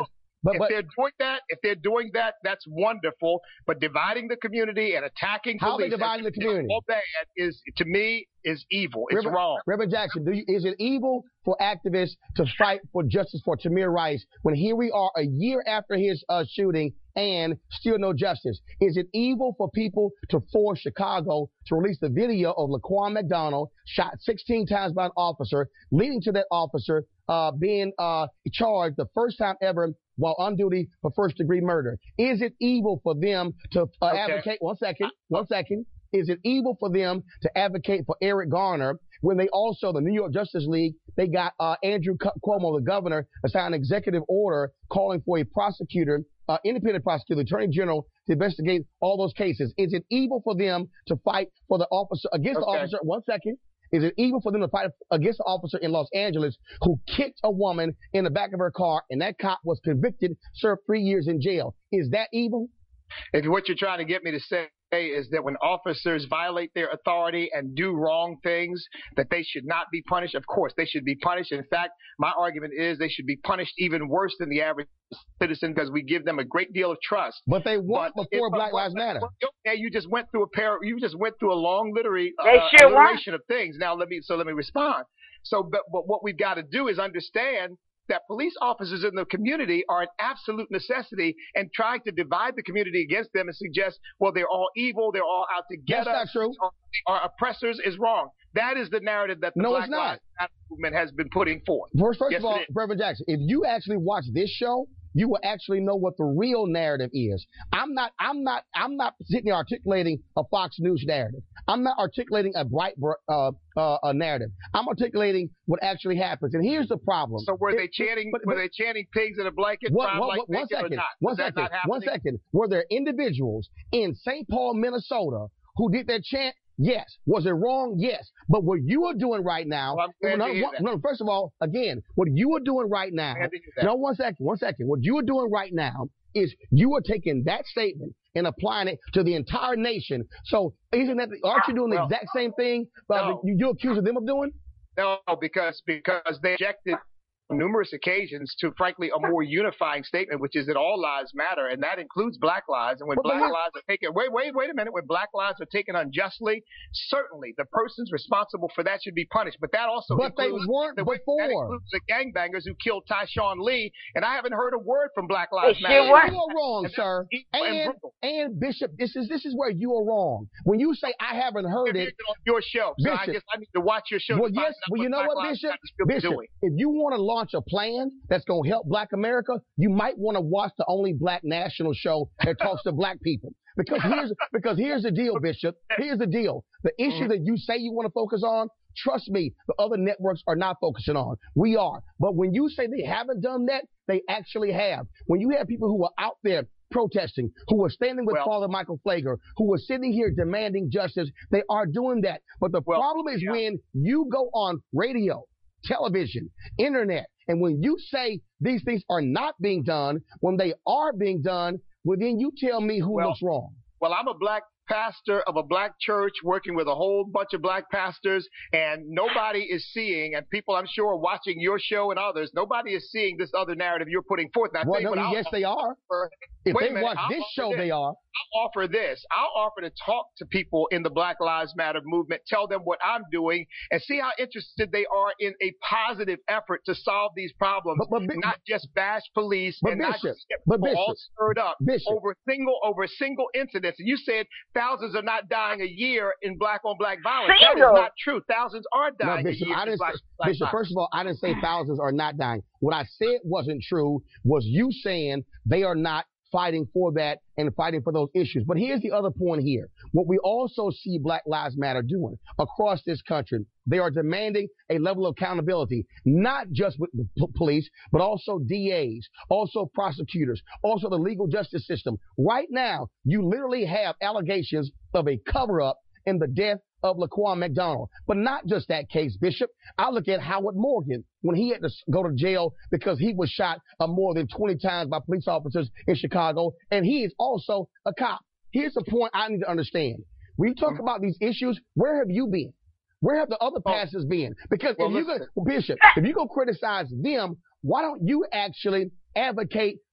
But, if but, they're doing that, if they're doing that, that's wonderful. But dividing the community and attacking how police, are they dividing the community? All bad is, to me, is evil. It's Reverend, wrong. Reverend Jackson, do you, is it evil for activists to fight for justice for Tamir Rice when here we are a year after his uh, shooting and still no justice? Is it evil for people to force Chicago to release the video of Laquan McDonald shot sixteen times by an officer, leading to that officer uh, being uh, charged the first time ever while on duty for first degree murder? Is it evil for them to uh, okay. advocate? One second, one second. Is it evil for them to advocate for Eric Garner when they also, the New York Justice League, they got uh, Andrew Cuomo, the governor, assigned an executive order calling for a prosecutor, uh, independent prosecutor, attorney general, to investigate all those cases? Is it evil for them to fight for the officer, against okay. the officer? One second. Is it evil for them to fight against the officer in Los Angeles who kicked a woman in the back of her car and that cop was convicted, served three years in jail? Is that evil? If what you're trying to get me to say is that when officers violate their authority and do wrong things, that they should not be punished, of course, they should be punished. In fact, my argument is they should be punished even worse than the average citizen because we give them a great deal of trust. But they weren't before it, Black Lives Matter. Okay, you just went through a pair. You just went through a long literary uh, sure alliteration of things. Now let me so let me respond. So, but, but what we've got to do is understand that police officers in the community are an absolute necessity, and trying to divide the community against them and suggest, well, they're all evil, they're all out to get That's us, not true. Are, are oppressors is wrong. That is the narrative that the no, Black it's not. Lives Matter movement has been putting forth. First, first yes, of all, Reverend Jackson, if you actually watch this show, you will actually know what the real narrative is. I'm not, I'm not, I'm not sitting there articulating a Fox News narrative. I'm not articulating a bright uh, uh, a narrative. I'm articulating what actually happens. And here's the problem. So were it, they chanting? but, but, were they chanting pigs in a blanket? What, what, like what, one second. One second. One second. Were there individuals in Saint Paul, Minnesota, who did that chant? Yes. Was it wrong? Yes. But what you are doing right now, well, I'm glad no, to hear one, that. no, first of all, again, what you are doing right now, no, one second, one second. What you are doing right now is you are taking that statement and applying it to the entire nation. So isn't that, aren't you doing the well, exact same thing uh, no. you, you accusing them of doing? No, because, because they objected on numerous occasions to, frankly, a more unifying statement, which is that all lives matter, and that includes black lives. And when but black but lives are taken, wait, wait, wait a minute, when black lives are taken unjustly, certainly the persons responsible for that should be punished. But that also but includes, they weren't the, before. That includes the gangbangers who killed Tyshawn Lee, and I haven't heard a word from Black Lives they Matter. Sure you are wrong, and sir. And, and, and Bishop, this is this is where you are wrong. When you say I haven't heard it on your show, so Bishop, I guess I need to watch your show. Well, to yes. find out Well, you know Black what, Lives Bishop? Matter is Bishop, doing. if you want to launch a plan that's going to help Black America, you might want to watch the only black national show that talks to black people. Because here's because here's the deal, Bishop. Here's the deal. The issue that you say you want to focus on, trust me, the other networks are not focusing on. We are. But when you say they haven't done that, they actually have. When you have people who are out there protesting, who are standing with well, Father Michael Pfleger, who are sitting here demanding justice, they are doing that. But the well, problem is yeah. when you go on radio, television, internet, and when you say these things are not being done, when they are being done, well, then you tell me who well, looks wrong. Well, I'm a black pastor of a black church working with a whole bunch of black pastors, and nobody is seeing, and people I'm sure are watching your show and others, nobody is seeing this other narrative you're putting forth. Now, well, no, yes, they are. If they watch this show, they are. I'll offer this. I'll offer to talk to people in the Black Lives Matter movement, tell them what I'm doing, and see how interested they are in a positive effort to solve these problems, but, but, not just bash police but and Bishop, not just get but people Bishop, all stirred up Bishop. over single over single incidents. And you said thousands are not dying a year in black-on-black violence. Single. That is not true. Thousands are dying no, Bishop, a year I didn't in black, say, black Bishop, violence. first of all, I didn't say thousands are not dying. What I said wasn't true was you saying they are not fighting for that and fighting for those issues. But here's the other point here. What we also see Black Lives Matter doing across this country, they are demanding a level of accountability, not just with the p- police, but also D As, also prosecutors, also the legal justice system. Right now, you literally have allegations of a cover-up in the death of Laquan McDonald. But not just that case, Bishop. I look at Howard Morgan when he had to go to jail because he was shot uh, more than twenty times by police officers in Chicago, and he is also a cop. Here's the point I need to understand. When you talk about these issues, where have you been? Where have the other pastors been? Because well, if you go, well, Bishop, if you go criticize them, why don't you actually advocate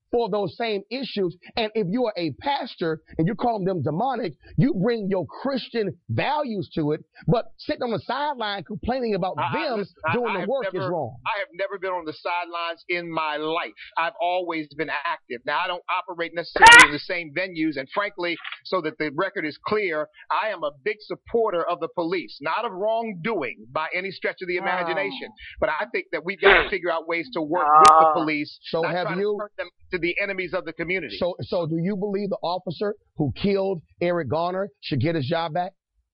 for those same issues. And if you are a pastor and you call them demonic, you bring your Christian values to it, but sitting on the sideline complaining about I, them listen, doing I, the work never, is wrong. I have never been on the sidelines in my life. I've always been active. Now, I don't operate necessarily in the same venues, and frankly, so that the record is clear, I am a big supporter of the police, not of wrongdoing by any stretch of the imagination. Oh. But I think that we've got to figure out ways to work oh. with the police, so not have try you, to turn them to the enemies of the community. So, so do you believe the officer who killed Eric Garner should get his job back?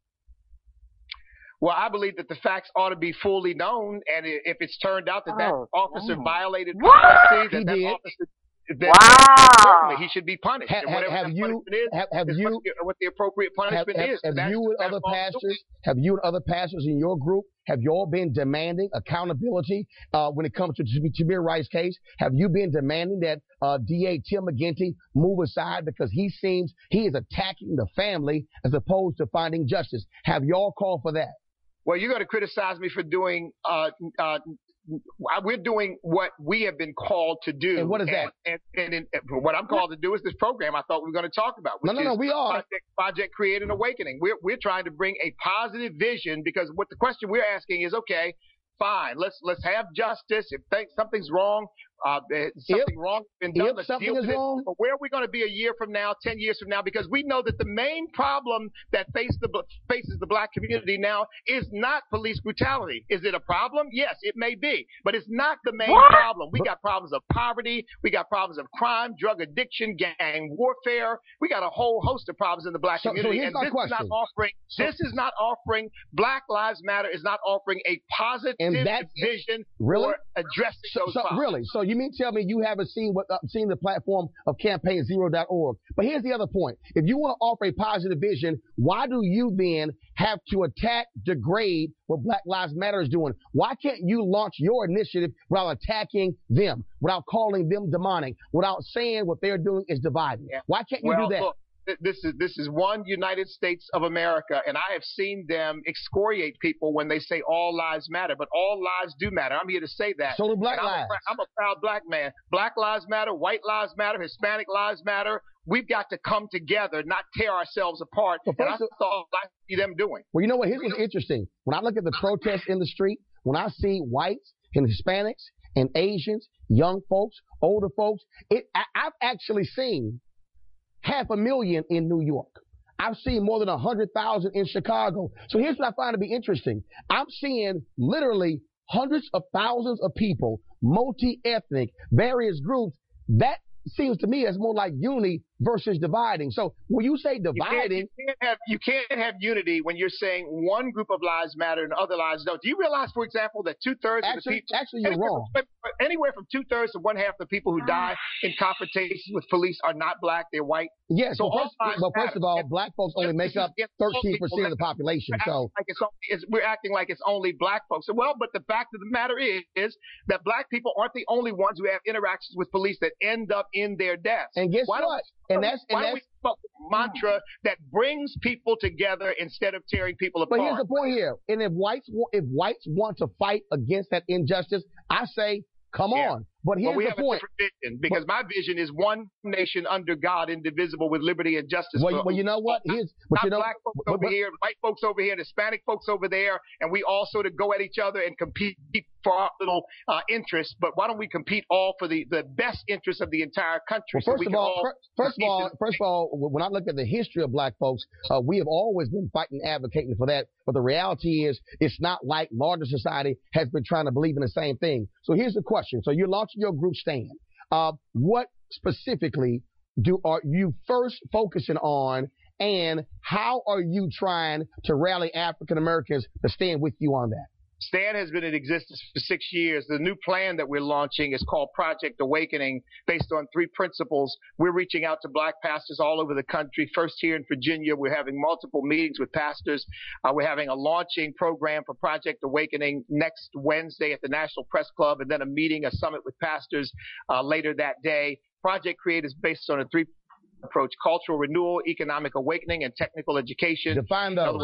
Well, I believe that the facts ought to be fully known, and if it's turned out that oh, that officer oh. violated policy, that he that did. officer Then wow. certainly he should be punished. Have, have, have you, is, have, have is you, what the, what the appropriate punishment have, is. Have, have you and other pastors, have you and other pastors in your group, have you all been demanding accountability uh, when it comes to Tamir Rice's case? Have you been demanding that uh, D A Tim McGinty move aside because he seems he is attacking the family as opposed to finding justice? Have y'all called for that? Well, you're going to criticize me for doing uh, uh, we're doing what we have been called to do. And what is that? And, and, and, and what I'm called to do is this program I thought we were going to talk about. Which no, no, no, is we are. Project, Project Create an Awakening. We're, we're trying to bring a positive vision, because what the question we're asking is, okay, fine, let's let's have justice. If th- something's wrong, uh, something if, wrong has been done, if let's something deal is with wrong, it. But where are we going to be a year from now, ten years from now? Because we know that the main problem that face the, faces the black community now is not police brutality. Is it a problem? Yes, it may be, but it's not the main what? problem. We got problems of poverty. We got problems of crime, drug addiction, gang warfare. We got a whole host of problems in the black so, community. So and this question. is not offering. So, this is not offering. Black Lives Matter is not offering a positive vision really? for addressing so, those so, problems. Really? So you mean tell me you haven't seen what uh, seen the platform of campaign zero dot org? But here's the other point. If you want to offer a positive vision, why do you then have to attack, degrade what Black Lives Matter is doing? Why can't you launch your initiative without attacking them, without calling them demonic, without saying what they're doing is dividing? Yeah. Why can't you well, do that? Look, This is this is one United States of America, and I have seen them excoriate people when they say all lives matter, but all lives do matter. I'm here to say that. So do black I'm lives. A, I'm a proud black man. Black lives matter. White lives matter. Hispanic lives matter. We've got to come together, not tear ourselves apart. And that's all I see them doing. Well, you know what? Here's what's interesting. When I look at the protests in the street, when I see whites and Hispanics and Asians, young folks, older folks, it, I, I've actually seen half a million in New York. I've seen more than a hundred thousand in Chicago. So here's what I find to be interesting. I'm seeing literally hundreds of thousands of people, multi-ethnic, various groups. That seems to me as more like unity versus dividing. So when you say dividing, you can't, you can't have you can't have unity when you're saying one group of lives matter and other lives don't. Do you realize, for example, that two thirds of the people actually you're anywhere wrong. From, anywhere from two thirds to one half of the people who die in confrontations with police are not black; they're white. Yes. So well, first, well, first matter. of all, and black folks only make up thirteen percent of the population. So like it's, it's, we're acting like it's only black folks. So, well, but the fact of the matter is, is that black people aren't the only ones who have interactions with police that end up in their deaths. And guess why what? And that's and why that's don't we smoke a mantra that brings people together instead of tearing people apart. But here's the point here. And if whites if whites want to fight against that injustice, I say, come yeah. on. But here's well, we the have point. A different vision, because but, my vision is one nation under God, indivisible, with liberty and justice. Well, for, well you know what? Here's, but not you know, black folks but, over but, here, white folks over here, and Hispanic folks over there, and we all sort of go at each other and compete for our little uh, interests. But why don't we compete all for the, the best interests of the entire country? Well, so first we of can all, all first of all, first of all, when I look at the history of black folks, uh, we have always been fighting, advocating for that. But the reality is, it's not like larger society has been trying to believe in the same thing. So here's the question. So you're launching your group Stand. Uh, what specifically do are you first focusing on, and how are you trying to rally African Americans to stand with you on that? Stand has been in existence for six years. The new plan that we're launching is called Project Awakening, based on three principles. We're reaching out to black pastors all over the country. First here in Virginia, we're having multiple meetings with pastors. Uh, we're having a launching program for Project Awakening next Wednesday at the National Press Club, and then a meeting, a summit with pastors uh, later that day. Project Create is based on a three approach: cultural renewal, economic awakening, and technical education. Define those. In other words,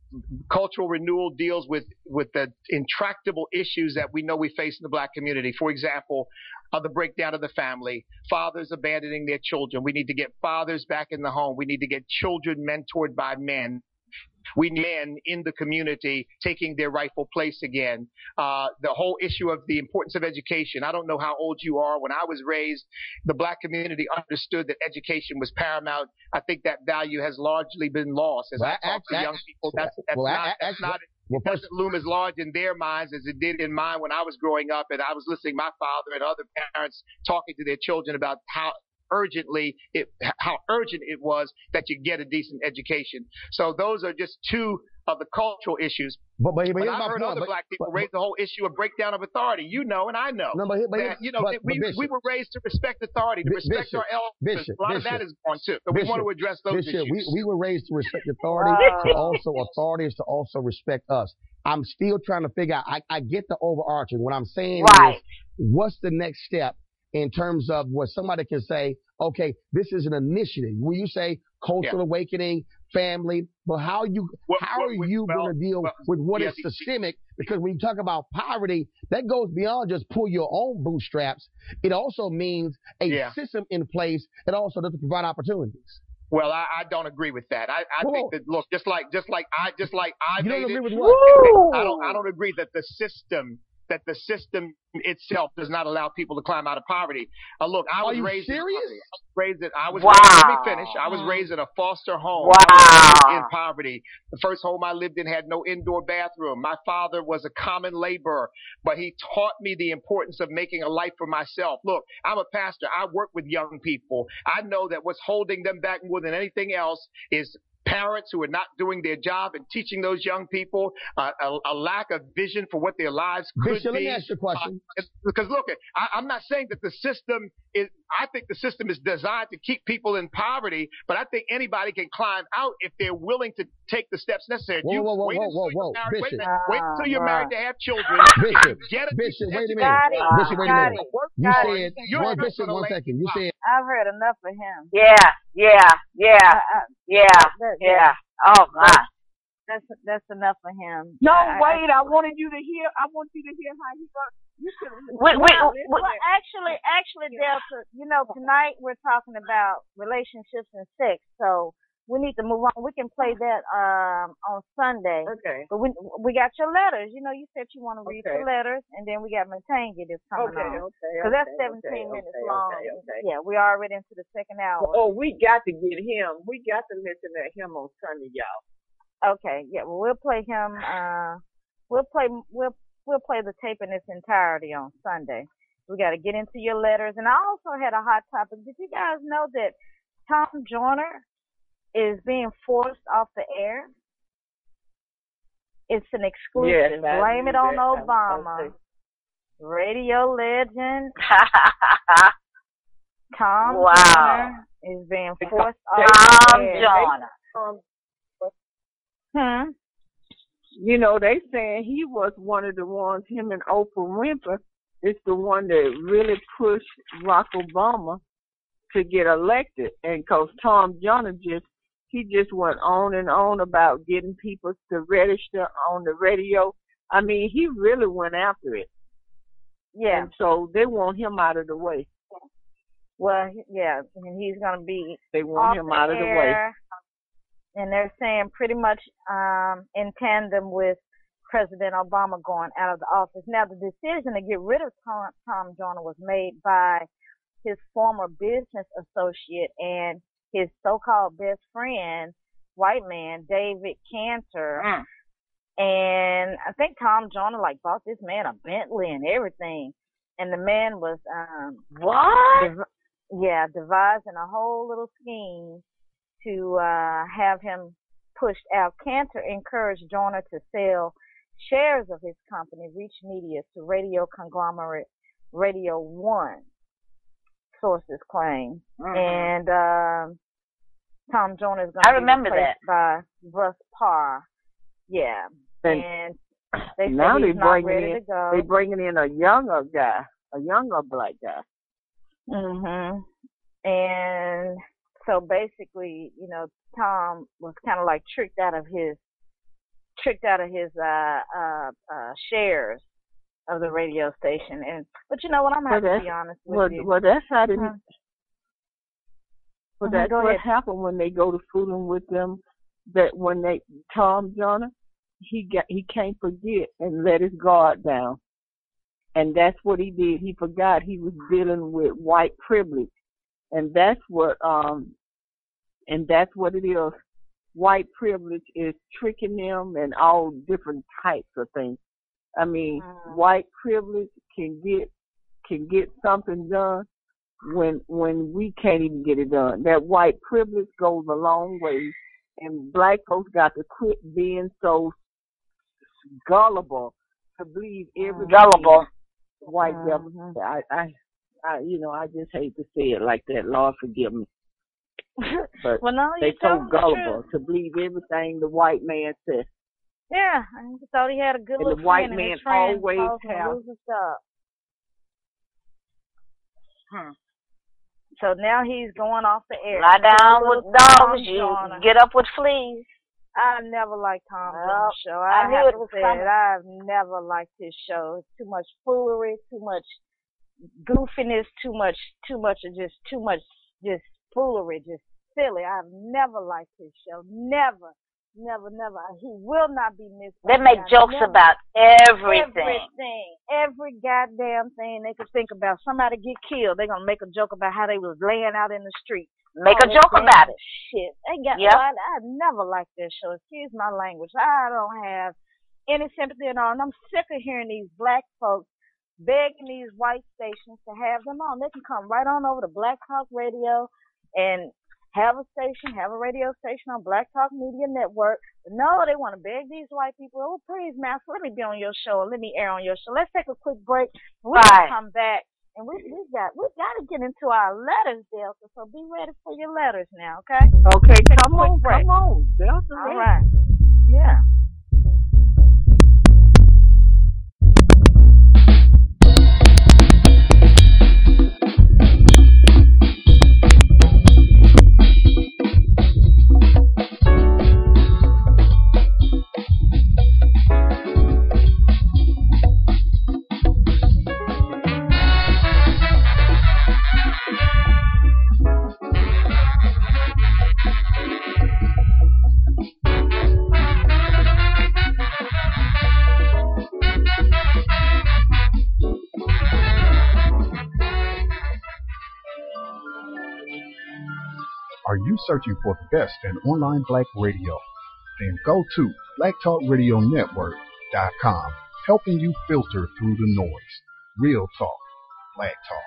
cultural renewal deals with, with the intractable issues that we know we face in the black community. For example, uh, the breakdown of the family, fathers abandoning their children. We need to get fathers back in the home. We need to get children mentored by men. We need men in the community taking their rightful place again. Uh, the whole issue of the importance of education. I don't know how old you are. When I was raised, the black community understood that education was paramount. I think that value has largely been lost. As well, I talk to young people, that's, that's well, not, that's not it doesn't loom as large in their minds as it did in mine when I was growing up, and I was listening to my father and other parents talking to their children about how urgently it, how urgent it was that you get a decent education. So those are just two of the cultural issues. But, but, but, but I've heard point, other but, black people but, raise the whole issue of breakdown of authority. You know, and I know no, but, but, that, you know, but, we, we were raised to respect authority, to respect Bishop, our elders. Bishop, a lot Bishop, of that is gone too. So Bishop, we want to address those Bishop, issues. We, we were raised to respect authority, wow. to also authority is to also respect us. I'm still trying to figure out, I, I get the overarching. What I'm saying right. is, what's the next step in terms of what somebody can say, okay, this is an initiative. When you say cultural yeah. awakening, family, but how you well, how well, are you well, going to deal well, with what yeah, is systemic? Because when you talk about poverty, that goes beyond just pull your own bootstraps. It also means a yeah. system in place that also doesn't provide opportunities. Well, I, I don't agree with that. I, I think that look, just like just like I just like I you made don't agree it, with what? I don't I don't agree that the system that the system itself does not allow people to climb out of poverty. Uh, look, I was Are you raised serious? In, I was raised in, I was wow. raised, let me finish. I was raised in a foster home. Wow. In poverty. The first home I lived in had no indoor bathroom. My father was a common laborer, but he taught me the importance of making a life for myself. Look, I'm a pastor. I work with young people. I know that what's holding them back more than anything else is parents who are not doing their job and teaching those young people uh, a, a lack of vision for what their lives could Bishop, be. Let me ask you a question. Uh, because look, I, I'm not saying that the system is, I think the system is designed to keep people in poverty, but I think anybody can climb out if they're willing to take the steps necessary. Whoa, you whoa, whoa, wait whoa, whoa, whoa. Married, Bishop. wait, wait until you're uh, married to have children. Bishop, get a Bishop, wait a minute. Got Bishop, wait a minute. You Got said, it. one, Bishop, one second. You said. I've heard enough of him. Yeah, yeah, yeah, uh, uh, yeah, that, yeah. Oh my. That's that's enough for him. No, I, wait. I, I wanted you to hear. I want you to hear how he got. You should. Wait, wait, well, wait. well, actually, actually, Delta. You know, tonight we're talking about relationships and sex. So we need to move on. We can play that um on Sunday. Okay. But we we got your letters. You know, you said you want to read okay. the letters, and then we got Matanga that's coming okay, on. Okay. Because okay, that's seventeen okay, minutes okay, long. Okay, okay. Yeah, we're already into the second hour. Oh, we got to get him. We got to listen to him on Sunday, y'all. Okay, yeah, well, we'll play him. Uh, we'll play. We'll we'll play the tape in its entirety on Sunday. We got to get into your letters, and I also had a hot topic. Did you guys know that Tom Joyner is being forced off the air? It's an exclusive. Yes, Blame it on Obama. Radio legend Tom wow. Joyner is being forced off Tom the air. Joyner. Um, Hmm. You know, they saying he was one of the ones, him and Oprah Winfrey, is the one that really pushed Barack Obama to get elected. And because Tom Joyner just, he just went on and on about getting people to register on the radio. I mean, he really went after it. Yeah. And so they want him out of the way. Well, yeah, and he's going to be They want him out of the way. And they're saying pretty much um, in tandem with President Obama going out of the office. Now, the decision to get rid of Tom, Tom Joyner was made by his former business associate and his so-called best friend, white man, David Cantor. Mm. And I think Tom Joyner, like, bought this man a Bentley and everything. And the man was, um, what? Dev- yeah, devising a whole little scheme to uh, have him pushed out. Cantor encouraged Joyner to sell shares of his company, Reach Media, to radio conglomerate Radio One, sources claim. Mm-hmm. And um, Tom Joyner is going to be remember replaced that. by Russ Parr. Yeah. And, and they now say he's they not bringing ready in, to go. They're bringing in a younger guy, a younger black guy. Mhm. And so basically, you know, Tom was kind of like tricked out of his tricked out of his uh, uh, uh, shares of the radio station. And but you know what? I'm gonna have well, to be honest with well, you. Well, that's how they. Huh? Well, uh-huh, that's what happened when they go to fooling with them. That when they Tom Joyner, he got he can't forget and let his guard down, and that's what he did. He forgot he was dealing with white privilege, and that's what um, and that's what it is. White privilege is tricking them and all different types of things. I mean, mm. white privilege can get can get something done when when we can't even get it done. That white privilege goes a long way, and black folks got to quit being so gullible to believe every gullible white devil. Mm-hmm. I, I, I, you know, I just hate to say it like that. Lord forgive me. But well, no, they so gullible to believe everything the white man says. Yeah, I thought he had a good and little the white friend, man and his friend always have. Lose his job. Hmm. So now he's going off the air. Lie down with dogs, you get up with fleas. I never liked Tom well, Jones' show. I, I knew it was coming. I've never liked his show. It's too much foolery, too much goofiness, too much, too much of just too much just foolery, just silly. I've never liked his show. Never, never, never. He will not be missed. They make jokes never. about everything. Everything. Every goddamn thing they could think about. Somebody get killed, they're going to make a joke about how they was laying out in the street. Make a joke about it. Shit. They got, yep. well, I, I never liked this show. Excuse my language. I don't have any sympathy at all. And I'm sick of hearing these black folks begging these white stations to have them on. They can come right on over to Black Talk Radio and have a station, have a radio station on Black Talk Media Network. But no, they want to beg these white people, oh, please, master, let me be on your show. Let me air on your show. Let's take a quick break. We're right. going to come back. And we we got we got to get into our letters, Delta. So be ready for your letters now, okay? Okay, come on, break. come on, Delta. All right, yeah. Are you searching for the best in online black radio? Then go to black talk radio network dot com, helping you filter through the noise. Real talk, black talk.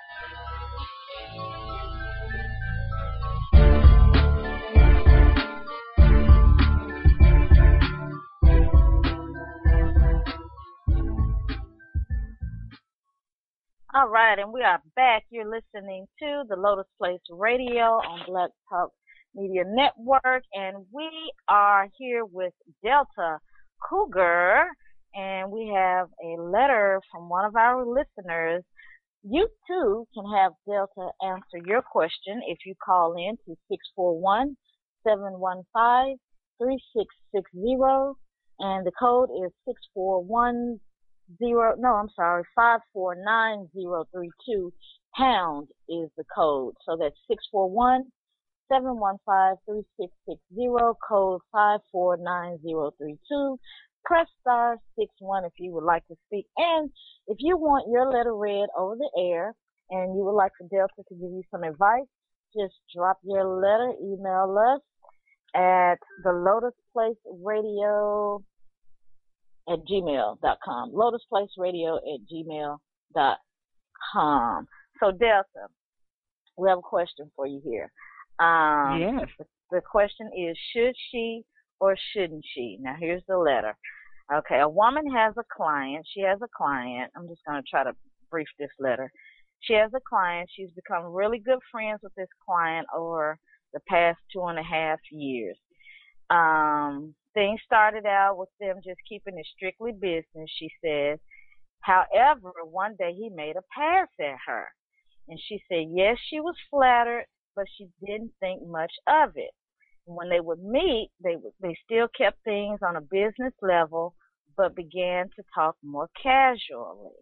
All right, and we are back. You're listening to the Lotus Place Radio on Black Talk Media Network, and we are here with Delta Cougar, and we have a letter from one of our listeners. You, too, can have Delta answer your question if you call in to six four one, seven one five, three six six zero, and the code is six four one zero, no, I'm sorry, five four nine zero three two. Pound is the code. So that's six four one, seven one five, three six six zero, code five four nine zero three two. Press star six one if you would like to speak. And if you want your letter read over the air and you would like for Delta to give you some advice, just drop your letter, email us at the Lotus Place Radio at gmail dot com. Lotus Place Radio at gmail dot com. So, Delta, we have a question for you here. Um, yes. The, the question is, should she or shouldn't she? Now, here's the letter. Okay, a woman has a client. She has a client. I'm just going to try to brief this letter. She has a client. She's become really good friends with this client over the past two and a half years. Um, things started out with them just keeping it strictly business, she says. However, one day he made a pass at her. And she said, yes, she was flattered, but she didn't think much of it. When they would meet, they would, they still kept things on a business level, but began to talk more casually.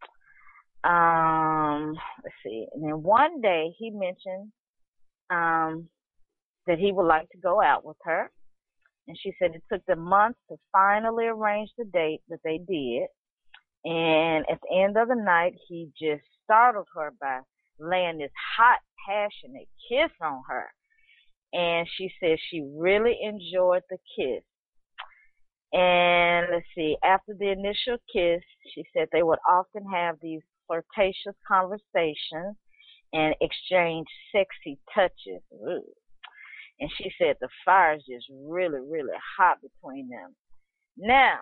Um, let's see. And then one day he mentioned um, that he would like to go out with her. And she said it took them months to finally arrange the date, that they did. And at the end of the night, he just startled her by laying this hot, passionate kiss on her. And she said she really enjoyed the kiss. And let's see, after the initial kiss, she said they would often have these flirtatious conversations and exchange sexy touches. Ooh. And she said the fire is just really, really hot between them. Now,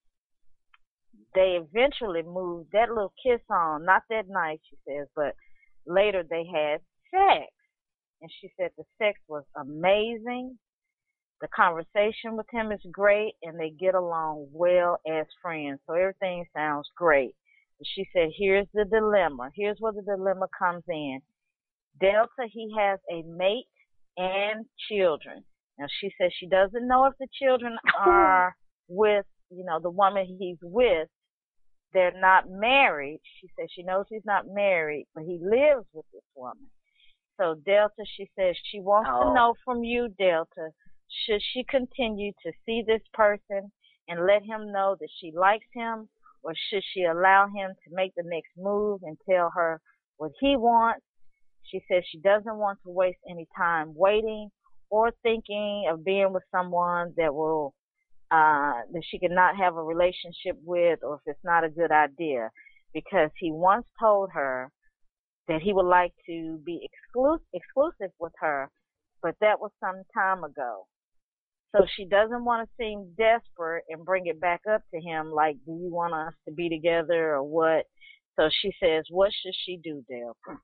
they eventually moved that little kiss on, not that night, she says, but later they had sex. And she said the sex was amazing. The conversation with him is great, and they get along well as friends. So everything sounds great. But she said, here's the dilemma. Here's where the dilemma comes in. Delta, he has a mate and children. Now, she says she doesn't know if the children are with, you know, the woman he's with. They're not married. She says she knows he's not married, but he lives with this woman. So, Delta, she says she wants oh. to know from you, Delta, should she continue to see this person and let him know that she likes him, or should she allow him to make the next move and tell her what he wants? She says she doesn't want to waste any time waiting or thinking of being with someone that will uh, that she cannot have a relationship with, or if it's not a good idea, because he once told her that he would like to be exclusive exclusive with her, but that was some time ago. So she doesn't want to seem desperate and bring it back up to him like, do you want us to be together or what? So she says, what should she do, Delta?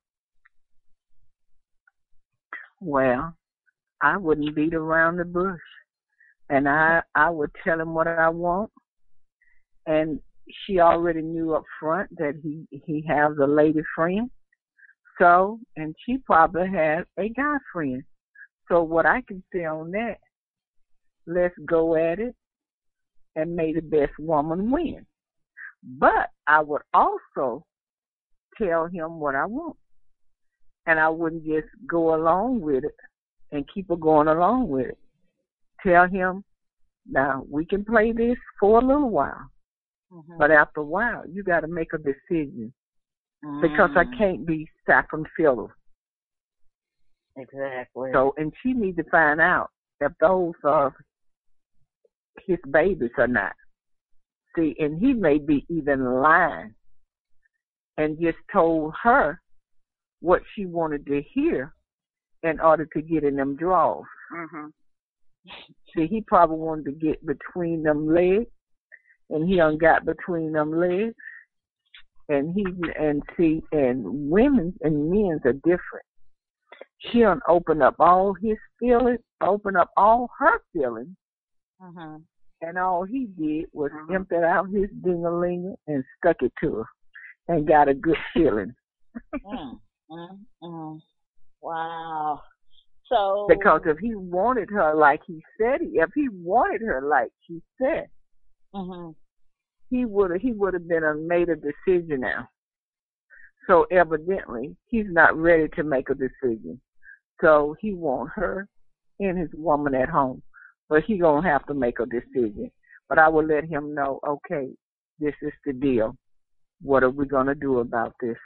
Well, I wouldn't beat around the bush. And I, I would tell him what I want. And she already knew up front that he, he has a lady friend. So, and she probably has a guy friend. So what I can say on that, let's go at it and may the best woman win. But I would also tell him what I want. And I wouldn't just go along with it and keep her going along with it. Tell him, now, we can play this for a little while. Mm-hmm. But after a while, you got to make a decision. Mm. Because I can't be second fiddle. Exactly. So, and she needs to find out if those are his babies or not. See, and he may be even lying and just told her what she wanted to hear in order to get in them draws. Mm-hmm. See, he probably wanted to get between them legs, and he done got between them legs. And he and see, and women's and men's are different. She done open up all his feelings, open up all her feelings, mm-hmm. and all he did was mm-hmm. empty out his ding-a-ling and stuck it to her, and got a good feeling. mm, mm, mm. Wow. So because if he wanted her like he said, he, if he wanted her like he said, mm-hmm. he would have he would have been a made a decision now. So evidently he's not ready to make a decision. So he want her and his woman at home, but he gonna have to make a decision. But I will let him know, okay, this is the deal. What are we gonna do about this?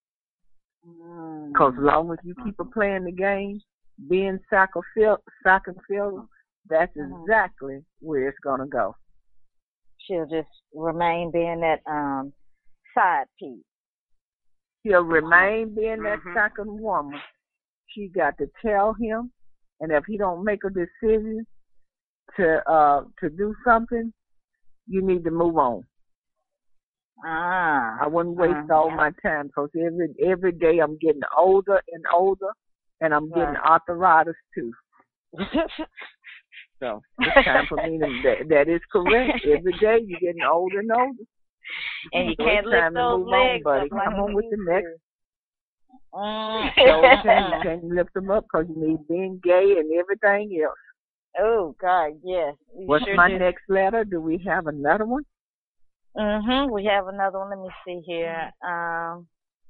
Because mm-hmm. as long as you keep mm-hmm. playing the game, being sacrificial, sacrificial, that's mm-hmm. exactly where it's gonna go. She'll just remain being that um side piece. She'll remain being that mm-hmm. second woman. She got to tell him, and if he don't make a decision to uh to do something, you need to move on. Ah, I wouldn't waste uh, all yeah. my time because every every day I'm getting older and older, and I'm getting right. arthritis too. So it's time for me to, that, that is correct. Every day you're getting older and older. And you so can't lift those legs on, buddy. up like Come on with the next. Mm. So you can't, you can't lift them up because you need being gay and everything else. Oh God, yes. We What's sure my do. next letter? Do we have another one? Mhm. We have another one. Let me see here. Um.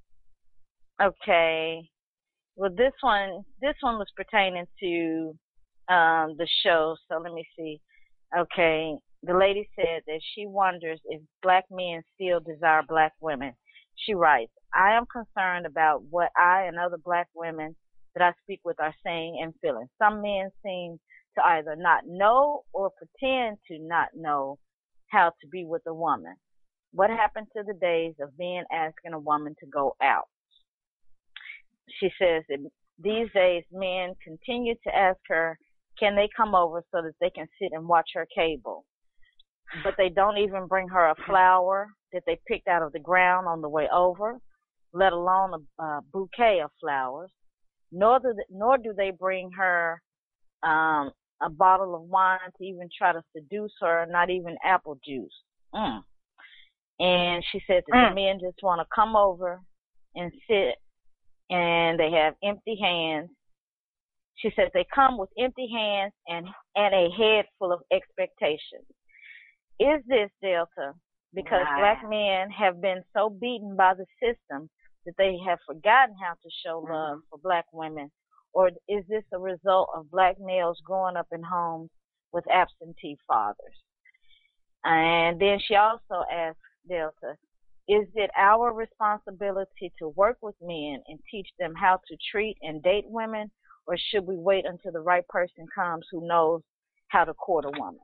Okay. Well, this one, this one was pertaining to um the show. So let me see. Okay. The lady said that she wonders if black men still desire black women. She writes, I am concerned about what I and other black women that I speak with are saying and feeling. Some men seem to either not know or pretend to not know how to be with a woman. What happened to the days of men asking a woman to go out? She says that these days men continue to ask her, can they come over so that they can sit and watch her cable? But they don't even bring her a flower that they picked out of the ground on the way over, let alone a, a bouquet of flowers. Nor do they, nor do they bring her um, a bottle of wine to even try to seduce her, not even apple juice. Mm. And she said that mm. the men just want to come over and sit, and they have empty hands. She said they come with empty hands and, and a head full of expectations. Is this, Delta, because wow. black men have been so beaten by the system that they have forgotten how to show love for black women? Or is this a result of black males growing up in homes with absentee fathers? And then she also asked Delta, is it our responsibility to work with men and teach them how to treat and date women, or should we wait until the right person comes who knows how to court a woman?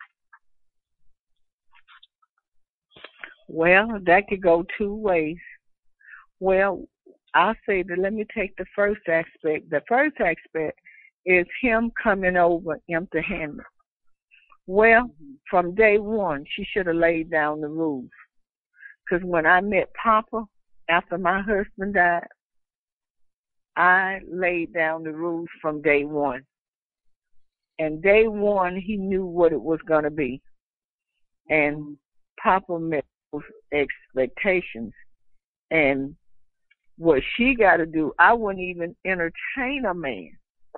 Well, that could go two ways. Well, I'll say that let me take the first aspect. The first aspect is him coming over empty-handed. Well, from day one, she should have laid down the rules. Because when I met Papa, after my husband died, I laid down the rules from day one. And day one, he knew what it was going to be. And Papa met those expectations. And what she got to do, I wouldn't even entertain a man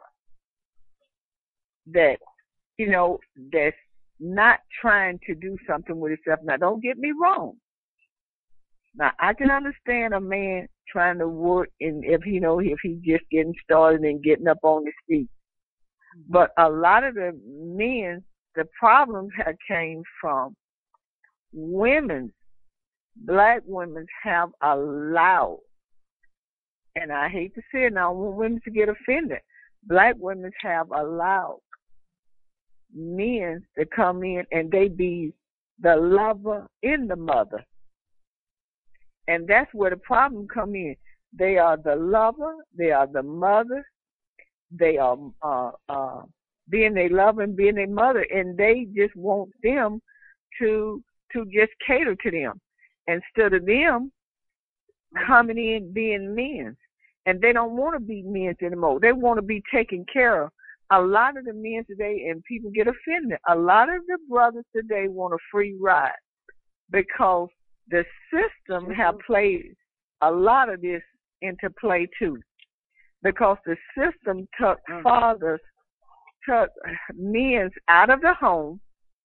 that, you know, that's not trying to do something with himself. Now, don't get me wrong. Now, I can understand a man trying to work, and if you know, if he's just getting started and getting up on his feet. But a lot of the men, the problems have came from women. Black women have allowed, and I hate to say it now, I want women to get offended. Black women have allowed men to come in and they be the lover and the mother. And that's where the problem come in. They are the lover, they are the mother, they are uh, uh, being their lover and being their mother, and they just want them to to just cater to them instead of them coming in being men. And they don't want to be men anymore. They want to be taken care of. A lot of the men today, and people get offended, a lot of the brothers today want a free ride because the system have played a lot of this into play too. Because the system took fathers, took men out of the home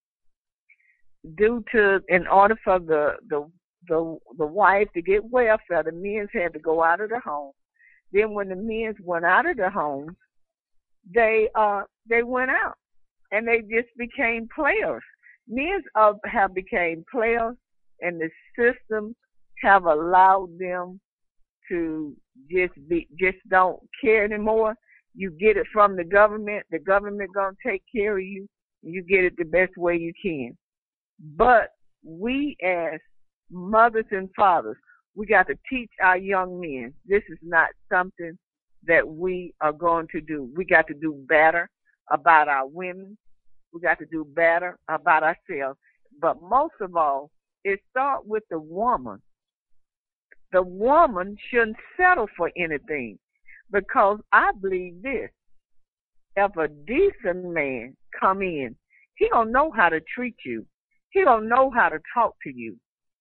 due to, in order for the, the, the, the wife to get welfare, the men had to go out of the home. Then when the men went out of the homes, they uh they went out and they just became players. Men uh, have became players, and the system have allowed them to just be just don't care anymore. You get it from the government. The government gonna take care of you. You get it the best way you can. But we as mothers and fathers, we got to teach our young men. This is not something that we are going to do. We got to do better about our women. We got to do better about ourselves. But most of all, it starts with the woman. The woman shouldn't settle for anything, because I believe this. If a decent man come in, he don't know how to treat you. He don't know how to talk to you.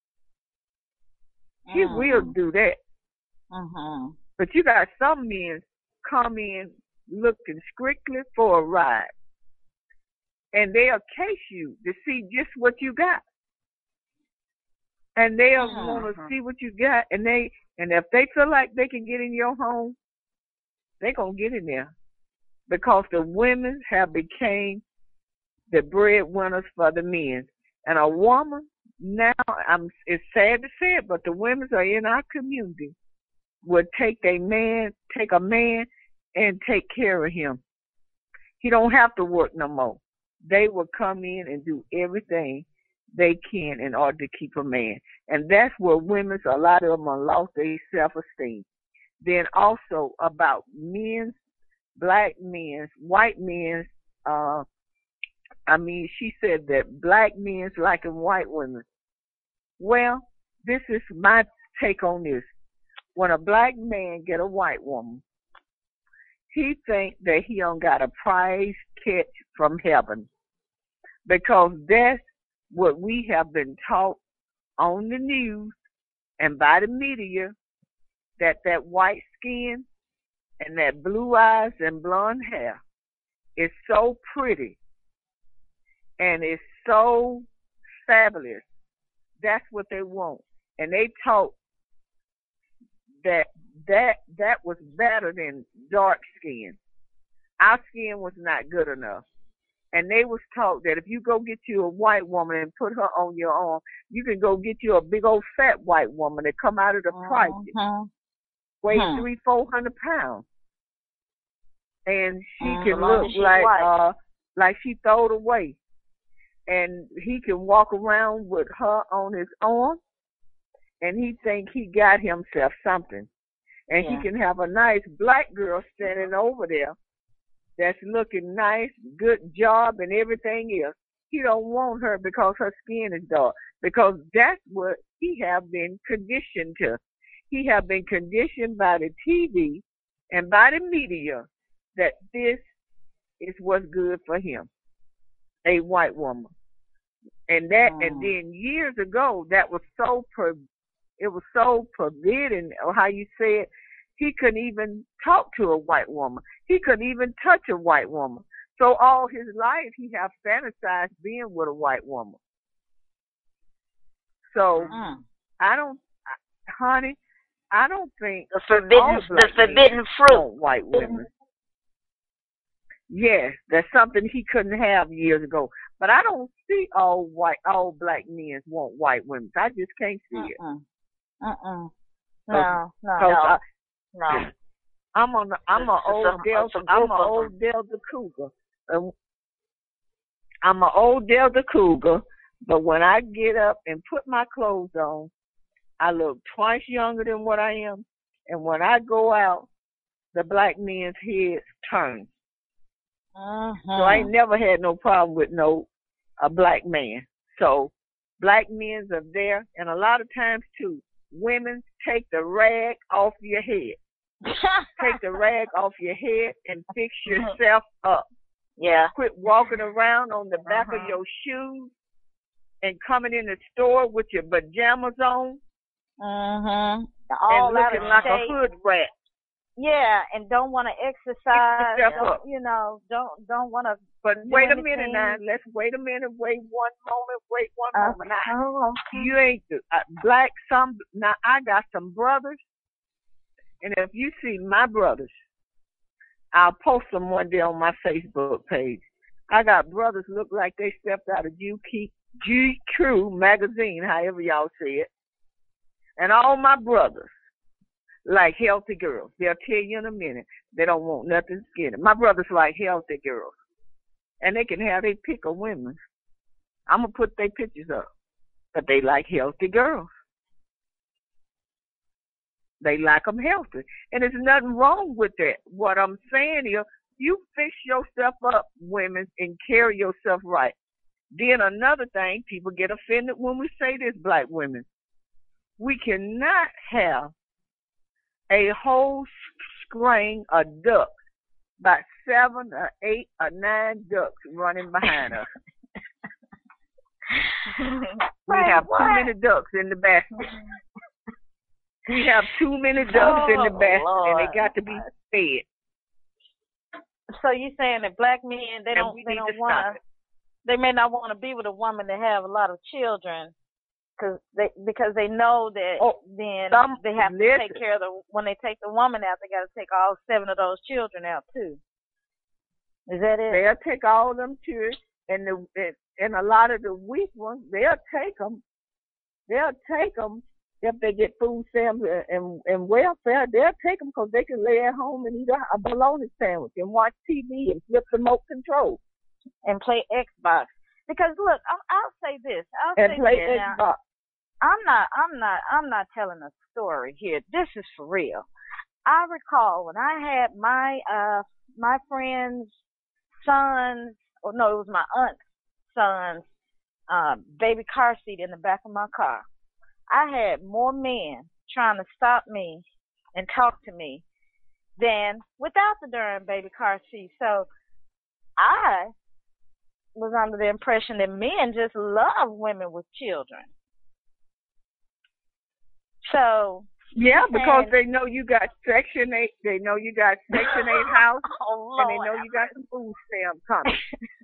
He mm-hmm. will do that. Mm-hmm. But you got some men come in looking strictly for a ride. and they'll case you to see just what you got. And they'll uh-huh. want to see what you got, and they and if they feel like they can get in your home, they're going to get in there. Because the women have became the breadwinners for the men. And a woman, now, I'm, it's sad to say it, but the women are in our community would take a man, take a man and take care of him. He don't have to work no more. They will come in and do everything they can in order to keep a man. And that's where women, a lot of them have lost their self-esteem. Then also about men's, black men's, white men's, uh, I mean, she said that black men's liking white women. Well, this is my take on this. When a black man get a white woman, he think that he don't got a prize catch from heaven. Because that's what we have been taught on the news and by the media, that that white skin and that blue eyes and blonde hair is so pretty and it's so fabulous. That's what they want. And they taught that that that was better than dark skin. Our skin was not good enough. And they was taught that if you go get you a white woman and put her on your arm, you can go get you a big old fat white woman that come out of the project, uh-huh. weigh huh. three, four hundred pounds, and she uh, can look like uh like she throwed away, and he can walk around with her on his arm, and he think he got himself something, and yeah. he can have a nice black girl standing over there that's looking nice, good job, and everything else. He don't want her because her skin is dark, because that's what he have been conditioned to. He have been conditioned by the T V and by the media that this is what's good for him, a white woman. And that, mm. and then years ago, that was so, per, it was so forbidden, or how you say it, he couldn't even talk to a white woman. He couldn't even touch a white woman. So all his life, he have fantasized being with a white woman. So mm. I don't, honey, I don't think the forbidden, the forbidden fruit, white women. Yes, that's something he couldn't have years ago. But I don't see all white, all black men want white women. I just can't see it. Uh uh. No, no, no. I, no. I'm on. The, I'm an old Delta. I'm an old Delta Cougar. Um, I'm an old Delta Cougar. But when I get up and put my clothes on, I look twice younger than what I am. And when I go out, the black men's heads turn. Uh-huh. So I ain't never had no problem with no a black man. So black men's are there, and a lot of times too, women take the rag off your head. Take the rag off your head and fix yourself up. Yeah. Quit walking around on the back uh-huh. of your shoes and coming in the store with your pajamas on. Mm-hmm. All and looking like shape. A hood rat. Yeah, and don't want to exercise. Don't, you know, don't don't want to. But wait a minute now. Let's wait a minute. Wait one moment. Wait one uh, moment. Now, okay. You ain't uh, black. Some now. I got some brothers, and if you see my brothers, I'll post them one day on my Facebook page. I got brothers look like they stepped out of G Q magazine, however y'all say it, and all my brothers. Like healthy girls. They'll tell you in a minute they don't want nothing skinny. My brothers like healthy girls. And they can have their pick of women. I'm going to put their pictures up. But they like healthy girls. They like them healthy. And there's nothing wrong with that. What I'm saying is, you fix yourself up, women, and carry yourself right. Then another thing, people get offended when we say this, black women. We cannot have a whole string of ducks, about seven or eight or nine ducks running behind us. We have what? too many ducks in the basket. We have too many ducks oh, in the basket, Lord. And they got to be fed. So you're saying that black men, they don't, they don't want to, they may not want to be with a woman that have a lot of children, cause they because they know that oh, then some, they have listen. to take care of the when they take the woman out, they got to take all seven of those children out too. Is that it? They'll take all them children, and the and, and a lot of the weak ones, they'll take them. They'll take them if they get food stamps and, and welfare. They'll take them because they can lay at home and eat a, a bologna sandwich and watch T V and flip the remote control and play Xbox. Because look, I'll, I'll say this. I'll and say play this. Xbox. Now, I'm not. I'm not. I'm not telling a story here. This is for real. I recall when I had my uh my friend's son's, or no, it was my aunt's son's uh, baby car seat in the back of my car. I had more men trying to stop me and talk to me than without the darn baby car seat. So I was under the impression that men just love women with children. So yeah, because they know you got Section eight. They know you got Section eight house, oh, and they know you got some food stamps coming.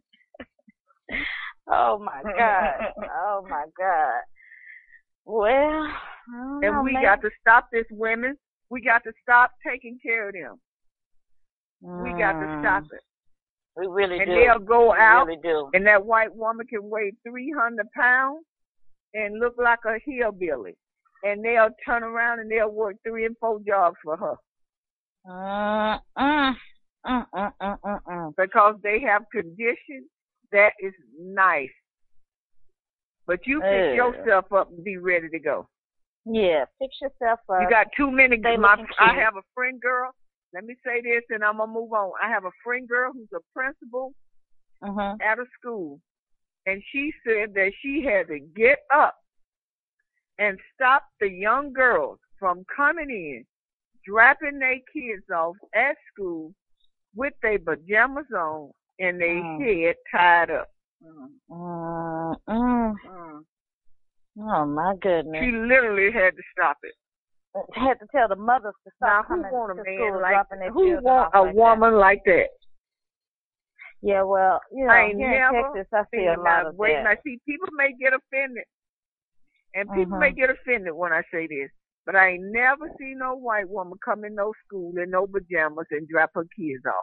Oh my God! Oh my God! Well, and know, we man. got to stop this women. We got to stop taking care of them. Mm. We got to stop it. We really and do. And they'll go we out, really do. and that white woman can weigh three hundred pounds and look like a hillbilly. And they'll turn around and they'll work three and four jobs for her. Uh, uh, uh, uh, uh, uh, uh. Because they have conditions that is nice. But you pick uh. yourself up and be ready to go. Yeah, fix yourself up. You got too many. My, I have a friend girl. Let me say this and I'm going to move on. I have a friend girl who's a principal uh-huh. at a school. And she said that she had to get up and stop the young girls from coming in, dropping their kids off at school with their pajamas on and their mm. head tied up. Mm. Mm. Mm. Oh, my goodness. She literally had to stop it. Had to tell the mothers to stop now, who coming want a to man school like dropping their Who children want off a like woman that? like that? Yeah, well, you know, I ain't here never in Texas, I see a lot of wait, that. Now, see, people may get offended. And people mm-hmm. may get offended when I say this, but I ain't never seen no white woman come in no school in no pajamas and drop her kids off.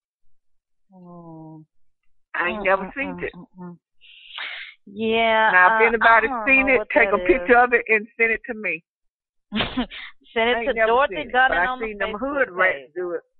Mm. I ain't mm never mm seen mm it. mm Yeah. Now, if uh, anybody's seen it, take a picture is. of it and send it to me. Send it to Dorothy Gunning on the Facebook page. But I seen them hood rats do it.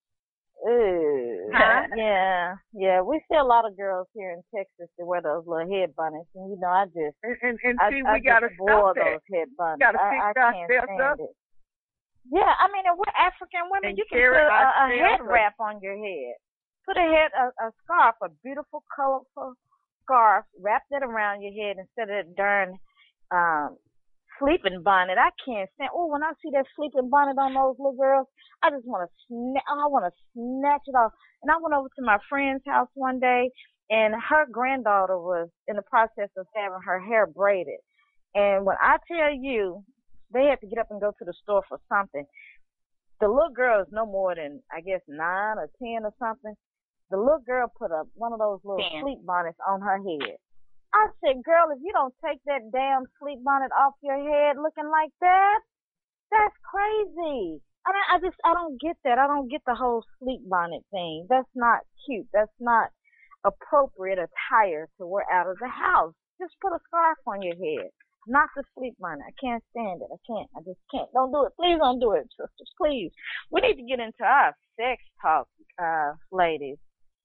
Ooh. Huh? Yeah, yeah. We see a lot of girls here in Texas that wear those little head bunnies, and you know, I just and and, and I, see, I we gotta stop that. those head bunnies. We gotta I, I can't stand up. it. Yeah, I mean, and we're African women. And you can put a, a head up. wrap on your head. Put a head, a, a scarf, a beautiful, colorful scarf. Wrap that around your head instead of that darn um. sleeping bonnet. I can't stand. Oh, when I see that sleeping bonnet on those little girls, I just want to sna- I want to snatch it off. And I went over to my friend's house one day, and her granddaughter was in the process of having her hair braided. And when I tell you, they had to get up and go to the store for something. The little girl is no more than, I guess, nine or ten or something. The little girl put up one of those little Damn. sleep bonnets on her head. I said, girl, if you don't take that damn sleep bonnet off your head looking like that, that's crazy. I mean, I just, I don't get that. I don't get the whole sleep bonnet thing. That's not cute. That's not appropriate attire to wear out of the house. Just put a scarf on your head, not the sleep bonnet. I can't stand it. I can't. I just can't. Don't do it. Please don't do it, sisters. Please. We need to get into our sex talk, uh, ladies.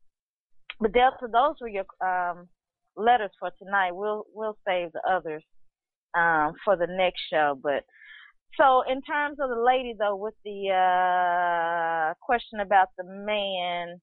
But Delta, those were your, um, letters for tonight. We'll we'll save the others um, for the next show. But so in terms of the lady though, with the uh, question about the man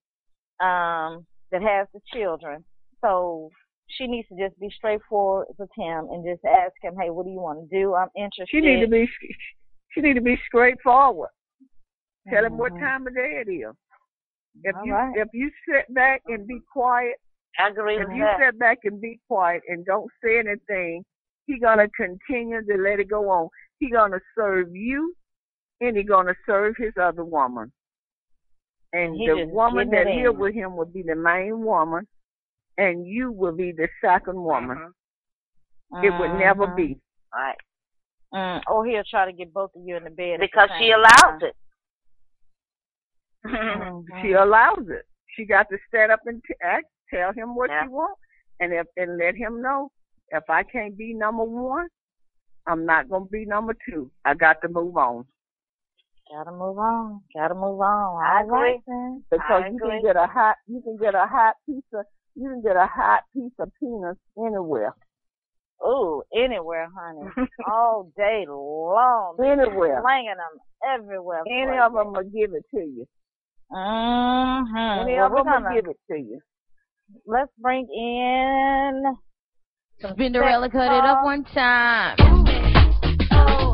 um, that has the children, so she needs to just be straightforward with him and just ask him, hey, what do you want to do? I'm interested. She need to be she need to be straightforward. Tell mm-hmm. him what time of day it is. If All you right. if you sit back and be quiet. I agree if with you that. sit back and be quiet and don't say anything, he gonna continue to let it go on. He gonna serve you, and he gonna serve his other woman. And he the woman that live with him will be the main woman, and you will be the second woman. Mm-hmm. It would never be. Right. Mm. Or he'll try to get both of you in the bed. Because she allows it. Mm-hmm. She allows it. She got to stand up and t- act, tell him what yeah. she wants, and if and let him know, if I can't be number one, I'm not gonna be number two. I got to move on. Gotta move on. Gotta move on. I All agree. right, then. Because I you agree. can get a hot, you can get a hot piece of, you can get a hot piece of penis anywhere. Ooh, anywhere, honey. All day long. Anywhere. Slanging them everywhere. Any of them will give it to you. Mm-hmm. Any well, of them gonna, will give it to you. Let's bring in Spinderella, cut it up one time. Oh.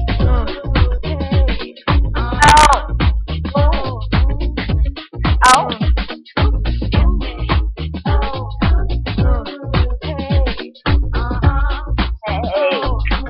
Oh. Hey.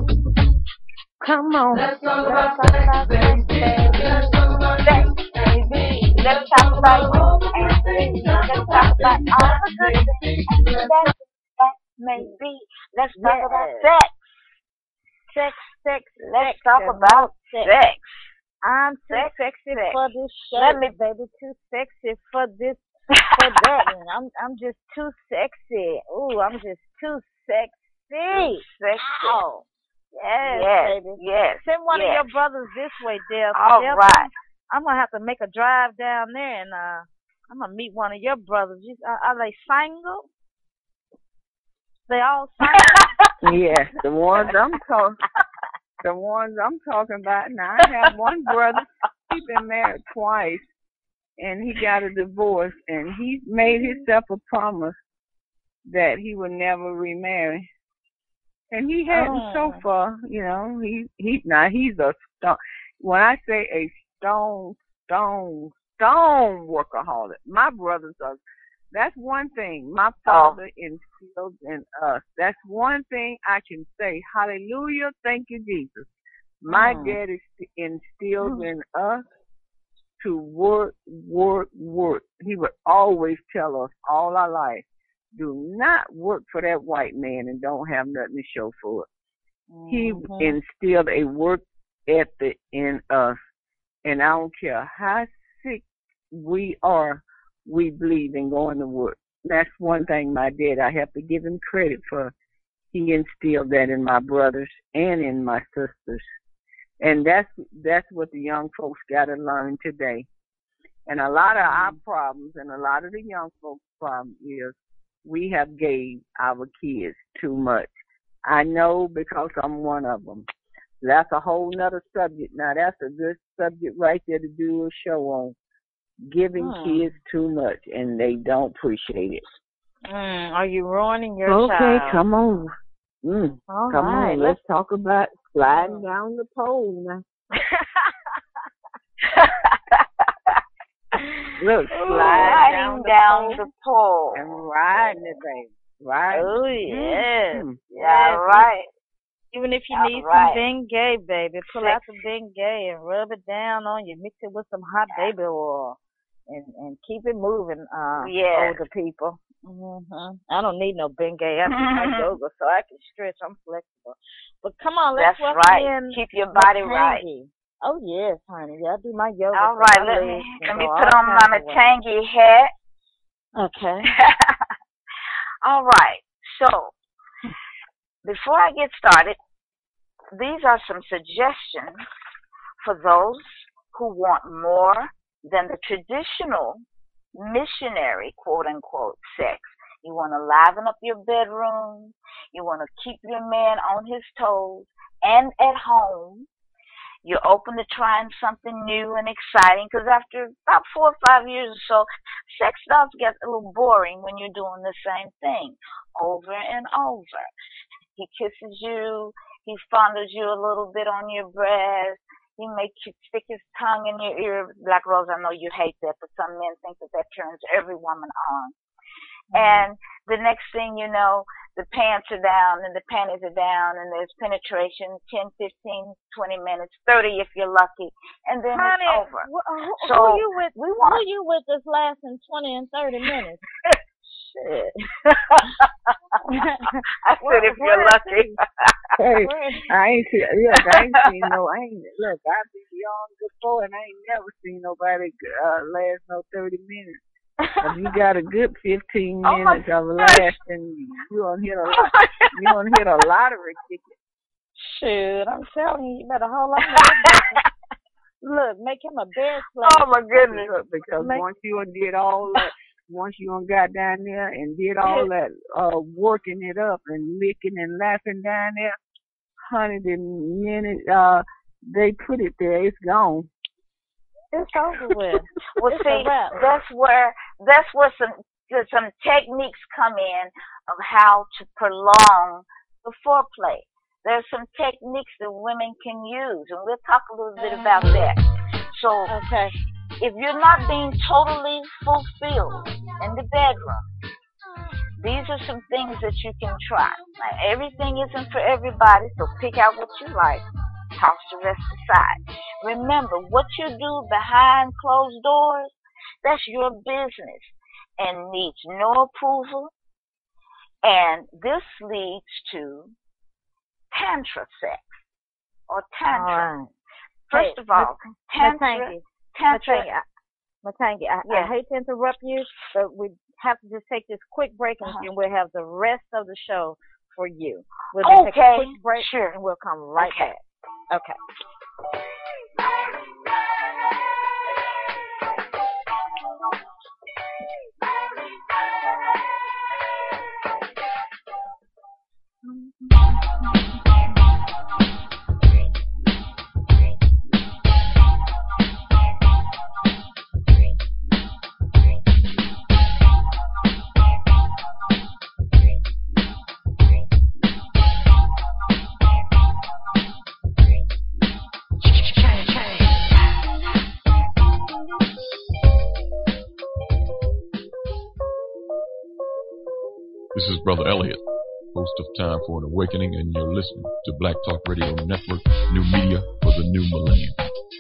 Come on. Let's talk about sex, baby. Let's talk about sex, baby. Let's talk about you and me. Let's talk about all the good things that that may be. Let's talk about sex. Sex, sex, Let's sex, talk about sex. sex. I'm too Sex, sexy sex. for this show, Let me- baby. Too sexy for this, for that. And I'm, I'm just too sexy. Ooh, I'm just too sexy. Sexy. Oh, yes, Yes, baby. yes. Send one yes. of your brothers this way, Dale. All Dale, right. I'm gonna have to make a drive down there, and uh, I'm gonna meet one of your brothers. You, are, are they single? They all single? Yes, the ones I'm talking, the ones I'm talking about. Now I have one brother. He's been married twice, and he got a divorce, and he made himself a promise that he would never remarry. And he hadn't Oh. so far, you know. He he now he's a stone. When I say a stone, stone, stone workaholic, my brothers are. That's one thing my father oh. instilled in us. That's one thing I can say. Hallelujah, thank you, Jesus. My mm. dad is instilled mm. in us to work, work, work. He would always tell us all our life, do not work for that white man and don't have nothing to show for it. Mm-hmm. He instilled a work ethic in us. And I don't care how sick we are, we believe in going to work. That's one thing my dad, I have to give him credit for. He instilled that in my brothers and in my sisters. And that's that's what the young folks got to learn today. And a lot of our problems and a lot of the young folks' problem is we have gave our kids too much. I know because I'm one of them. That's a whole nother subject. Now, that's a good subject right there to do a show on. Giving mm. kids too much, and they don't appreciate it. Mm, are you ruining your okay, child? Okay, come on. Mm, All come right, on, let's, let's talk about sliding down the pole now. Look, sliding down, down the pole. And riding it, baby. Riding. Oh, yes. Mm-hmm. Yeah, yes. right. Even if you All need right. some Bengay, baby, pull out some Bengay and rub it down on you. Mix it with some hot baby oil and, and keep it moving, uh, yes. older people. Mm-hmm. I don't need no Bengay after my yoga, so I can stretch. I'm flexible. But come on, let's That's welcome right. in Keep your body Matangi. right. Oh, yes, honey. Yeah, I do my yoga. All right, let me, let me put on my Matangi hat. Okay. All right. So, before I get started, these are some suggestions for those who want more than the traditional missionary, quote-unquote, sex. You want to liven up your bedroom. You want to keep your man on his toes and at home. You're open to trying something new and exciting because after about four or five years or so, sex does get a little boring when you're doing the same thing over and over. He kisses you. He fondles you a little bit on your breast. He makes you stick his tongue in your ear. Black Rose, I know you hate that, but some men think that that turns every woman on. Mm-hmm. And the next thing you know, the pants are down and the panties are down and there's penetration, ten, fifteen, twenty minutes, thirty if you're lucky, and then Honey, it's over. Wh- who, so who you with? we want, who you with that's lasting twenty and thirty minutes? Shit. I said if you're lucky. Hey, I ain't see. Look, I ain't seen no. I ain't look. I've been young before, and I ain't never seen nobody uh, last no thirty minutes. If you got a good fifteen Oh my minutes of gosh. lasting, you gonna hit a lot. You gonna hit a lottery ticket. Shit, I'm telling you, you better hold on. Look, make him a bed slave. Oh my goodness. Look, because Make- once you done did all that, once you done got down there and did all that, uh, working it up and licking and laughing down there, honey, the minute uh they put it there, it's gone. It's over with. Well, It's see, a wrap. that's where that's where some some techniques come in of how to prolong the foreplay. There's some techniques that women can use, and we'll talk a little bit about that. So, Okay. if you're not being totally fulfilled in the bedroom, these are some things that you can try. Now, everything isn't for everybody, so pick out what you like. Toss the rest aside. Remember, what you do behind closed doors, that's your business and needs no approval. And this leads to tantra sex or tantra. All right. First Hey, of all, tantra, Matangi, tantra. Matangi, I, Matangi, I, Yeah. I hate to interrupt you, but we have to just take this quick break, and Uh-huh. and we'll have the rest of the show for you. We'll just take a Okay, quick break, sure. and we'll come right Okay. back. Okay. This is Brother Elliot, host of Time for an Awakening, and you're listening to Black Talk Radio Network, new media for the new millennium.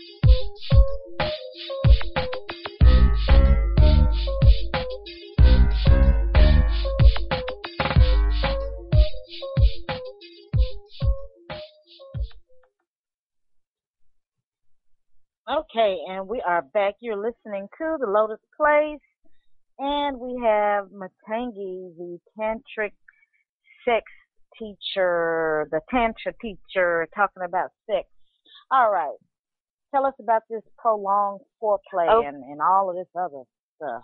Okay, and we are back. You're listening to The Lotus Place, and we have Matangi, the tantric sex teacher, the tantra teacher, talking about sex. All right. Tell us about this prolonged foreplay Oh. and, and all of this other stuff.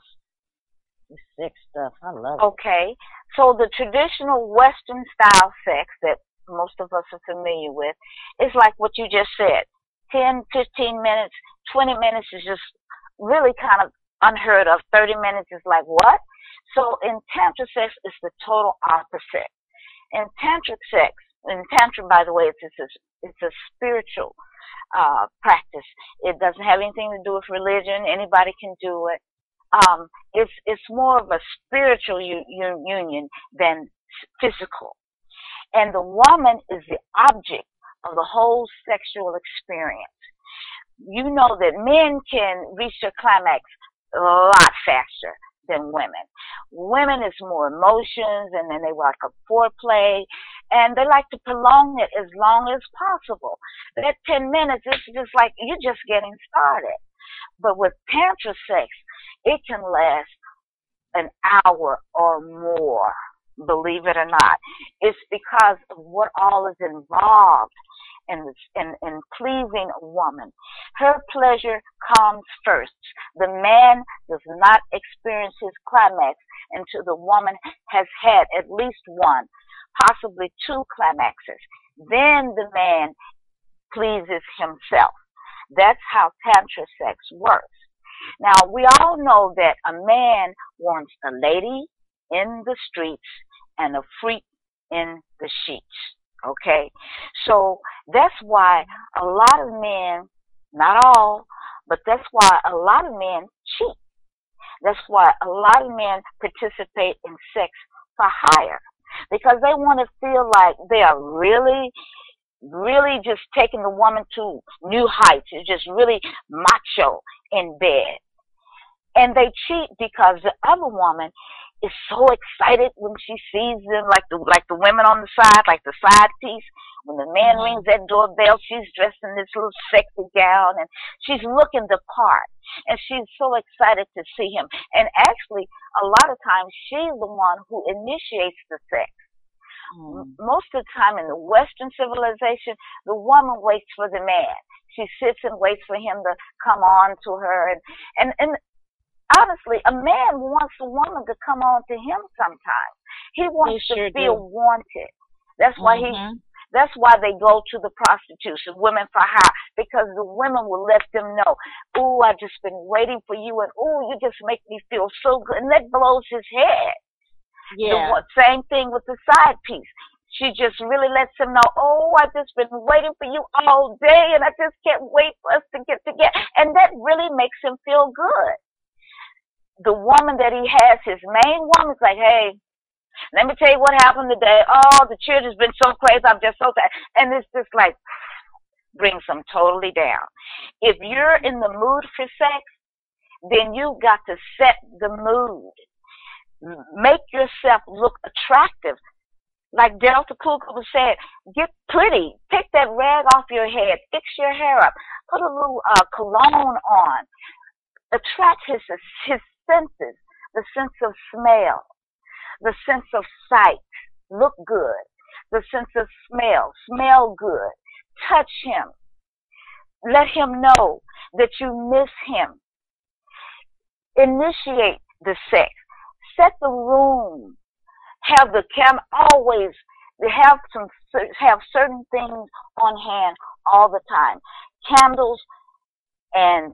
This sex stuff. I love it. Okay, so the traditional Western style sex that most of us are familiar with is like what you just said. ten, fifteen minutes, twenty minutes is just really kind of unheard of. thirty minutes is like, what? So in Tantra sex, it's the total opposite. In Tantric sex, in Tantra, by the way, it's, it's, a, it's a spiritual uh, practice. It doesn't have anything to do with religion. Anybody can do it. Um, it's, it's more of a spiritual u- u- union than physical. And the woman is the object of the whole sexual experience. You know that men can reach their climax a lot faster than women. Women is more emotions, and then they like a foreplay, and they like to prolong it as long as possible. That ten minutes is just like you're just getting started. But with Tantra sex, it can last an hour or more, believe it or not. It's because of what all is involved in, in, in pleasing a woman. Her pleasure comes first. The man does not experience his climax until the woman has had at least one, possibly two climaxes. Then the man pleases himself. That's how Tantra sex works. Now, we all know that a man wants a lady in the streets and a freak in the sheets. Okay? So that's why a lot of men, not all, but that's why a lot of men cheat. That's why a lot of men participate in sex for hire, because they want to feel like they are really, really just taking the woman to new heights. It's just really macho in bed. And they cheat because the other woman is so excited when she sees them, like the like the women on the side, like the side piece. When the man mm-hmm. rings that doorbell, she's dressed in this little sexy gown, and she's looking the part, and she's so excited to see him. And actually, a lot of times, she's the one who initiates the sex. Mm. Most of the time in the Western civilization, the woman waits for the man. She sits and waits for him to come on to her, and and, and honestly, a man wants a woman to come on to him sometimes. He wants he to sure feel do. wanted. That's why mm-hmm. he. That's why they go to the prostitution, women for hire, because the women will let them know, ooh, I've just been waiting for you, and ooh, you just make me feel so good, and that blows his head. Yeah. The same thing with the side piece. She just really lets him know, oh, I've just been waiting for you all day, and I just can't wait for us to get together, and that really makes him feel good. The woman that he has, his main woman, is like, hey, let me tell you what happened today. Oh, the children's been so crazy. I'm just so sad. And it's just like brings them totally down. If you're in the mood for sex, then you've got to set the mood. Make yourself look attractive. Like Delta Cougar was saying, get pretty. Take that rag off your head. Fix your hair up. Put a little uh, cologne on. Attract his, his senses, the sense of smell. The sense of sight, look good. The sense of smell, smell good. Touch him. Let him know that you miss him. Initiate the sex. Set the room. Have the cam always have some have certain things on hand all the time. Candles and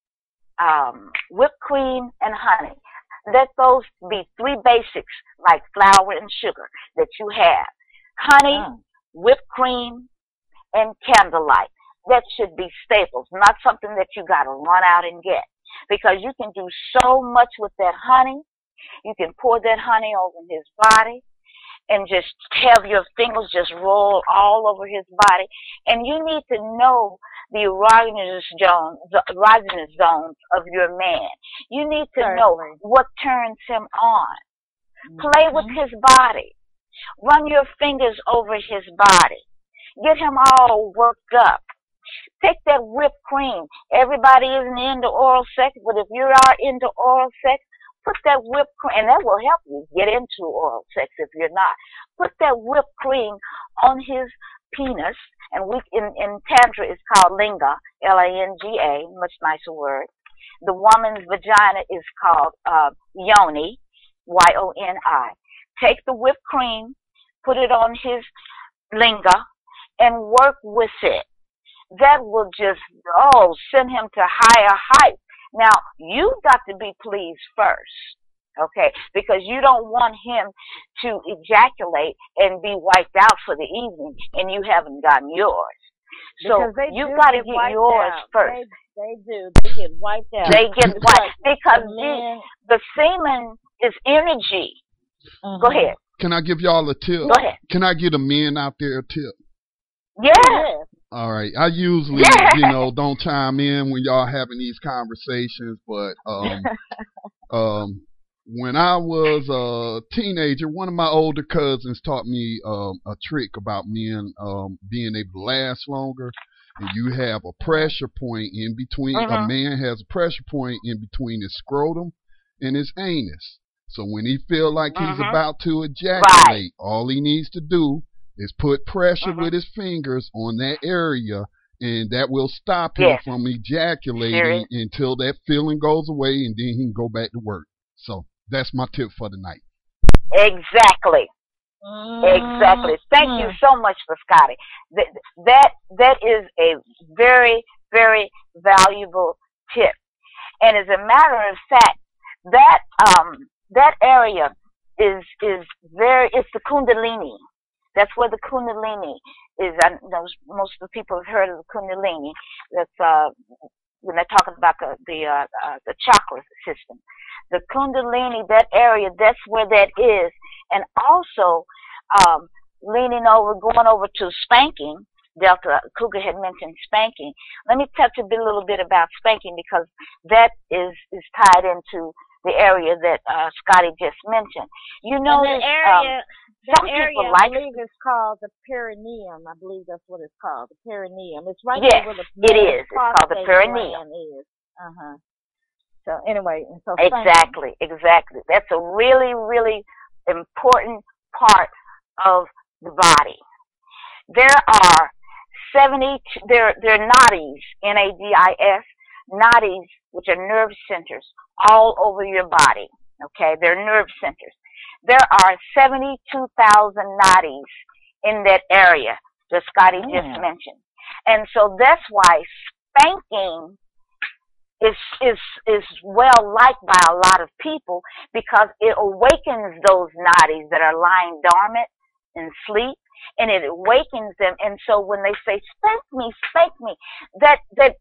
um, whipped cream and honey. Let those be three basics like flour and sugar that you have. Honey, mm. whipped cream, and candlelight. That should be staples, not something that you got to run out and get. Because you can do so much with that honey. You can pour that honey over his body and just have your fingers just roll all over his body. And you need to know the erogenous zones, the erogenous zones of your man. You need to Certainly. know what turns him on. Mm-hmm. Play with his body. Run your fingers over his body. Get him all worked up. Take that whipped cream. Everybody isn't into oral sex, but if you are into oral sex, put that whipped cream, and that will help you get into oral sex if you're not. Put that whipped cream on his penis, and we in, in Tantra it's called linga, L A N G A, much nicer word. The woman's vagina is called uh, yoni, Y O N I. Take the whipped cream, put it on his linga, and work with it. That will just, oh, send him to higher heights. Now, you've got to be pleased first, okay, because you don't want him to ejaculate and be wiped out for the evening, and you haven't gotten yours. So you've got to get, get yours out. first. They, they do. They get wiped out. They get wiped because the, the semen is energy. Mm-hmm. Go ahead. Can I give y'all a tip? Go ahead. Can I get a men out there a tip? Yeah. yeah. All right. I usually, yeah. you know, don't chime in when y'all having these conversations, but um, um, when I was a teenager, one of my older cousins taught me um, a trick about men um, being able to last longer. And you have a pressure point in between. Uh-huh. A man has a pressure point in between his scrotum and his anus. So when he feel like uh-huh. he's about to ejaculate, right. all he needs to do is put pressure uh-huh. with his fingers on that area, and that will stop him yes. from ejaculating Serious? until that feeling goes away, and then he can go back to work. So that's my tip for the night. Exactly. Mm-hmm. Exactly. Thank you so much for Scotty. That, that that is a very, very valuable tip. And as a matter of fact, that um that area is is very it's the Kundalini. That's where the Kundalini is. I know most of the people have heard of the Kundalini. That's uh, when they're talking about the the, uh, uh, the chakra system. The Kundalini, that area, that's where that is. And also, um, leaning over, going over to spanking. Delta Cougar had mentioned spanking. Let me touch a bit, a little bit about spanking because that is is tied into the area that uh, Scotty just mentioned. You know, that area, um, some that area, people I like. believe it's called the perineum. I believe that's what it's called, the perineum. It's right yes, there where the it is. It's called the perineum. Is. Uh huh. So anyway, and so exactly, exactly. That's a really, really important part of the body. There are seventy. There, there are nadis, N A D I S, nadis, which are nerve centers all over your body. Okay, they're nerve centers. There are seventy-two thousand nadis in that area that Scotty mm. just mentioned, and so that's why spanking is is is well liked by a lot of people, because it awakens those nadis that are lying dormant in sleep, and it awakens them. And so when they say spank me, spank me, that that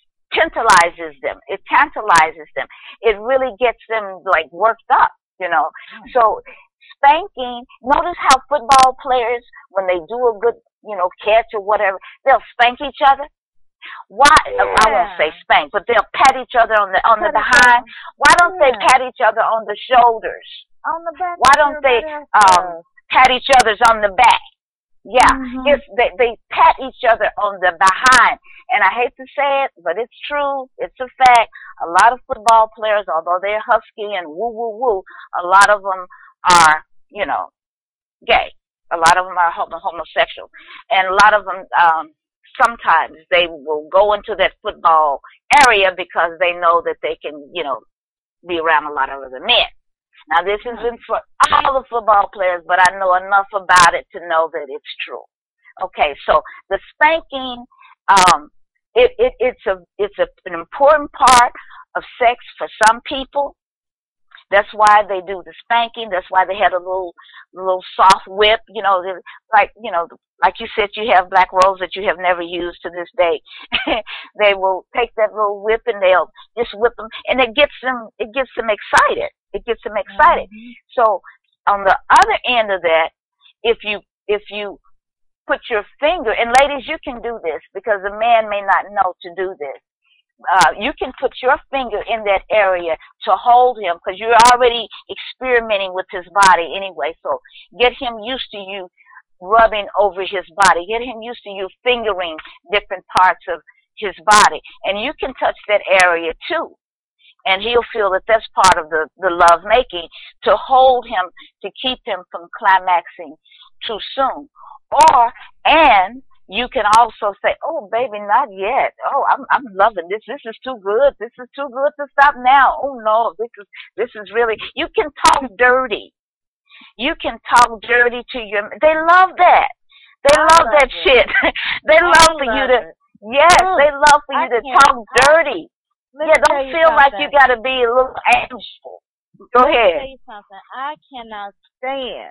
tantalizes them. It tantalizes them. It really gets them like worked up, you know. Mm. So spanking. Notice how football players, when they do a good, you know, catch or whatever, they'll spank each other. Why? Yeah. I won't say spank, but they'll pat each other on the on pat the behind. Why don't yeah. they pat each other on the shoulders? On the back. Why don't they um, pat each other's on the back? Yeah, mm-hmm. it's they they pat each other on the behind. And I hate to say it, but it's true. It's a fact. A lot of football players, although they're husky and woo woo woo, a lot of them are, you know, gay. A lot of them are homosexual, and a lot of them. Um, Sometimes they will go into that football area because they know that they can, you know, be around a lot of other men. Now, this isn't for all the football players, but I know enough about it to know that it's true. Okay, so the spanking, um, it, it, it's a it's a, an important part of sex for some people. That's why they do the spanking. That's why they had a little, little soft whip. You know, like you know, like you said, you have Black Rose that you have never used to this day. They will take that little whip and they'll just whip them, and it gets them, it gets them excited. It gets them excited. Mm-hmm. So on the other end of that, if you if you put your finger, and ladies, you can do this because a man may not know to do this. Uh, you can put your finger in that area to hold him, because you're already experimenting with his body anyway. So get him used to you rubbing over his body. Get him used to you fingering different parts of his body. And you can touch that area too. And he'll feel that that's part of the, the love making, to hold him, to keep him from climaxing too soon. Or, and you can also say, oh, baby, not yet. Oh, I'm I'm loving this. This is too good. This is too good to stop now. Oh, no, this is this is really, you can talk dirty. You can talk dirty to your, they love that. They love, love that it. shit. They love I for love you to, it. yes, Ooh, they love for you I to talk dirty. I, yeah, don't feel like you got to be a little angel. Go Let ahead. Let me tell you something. I cannot stand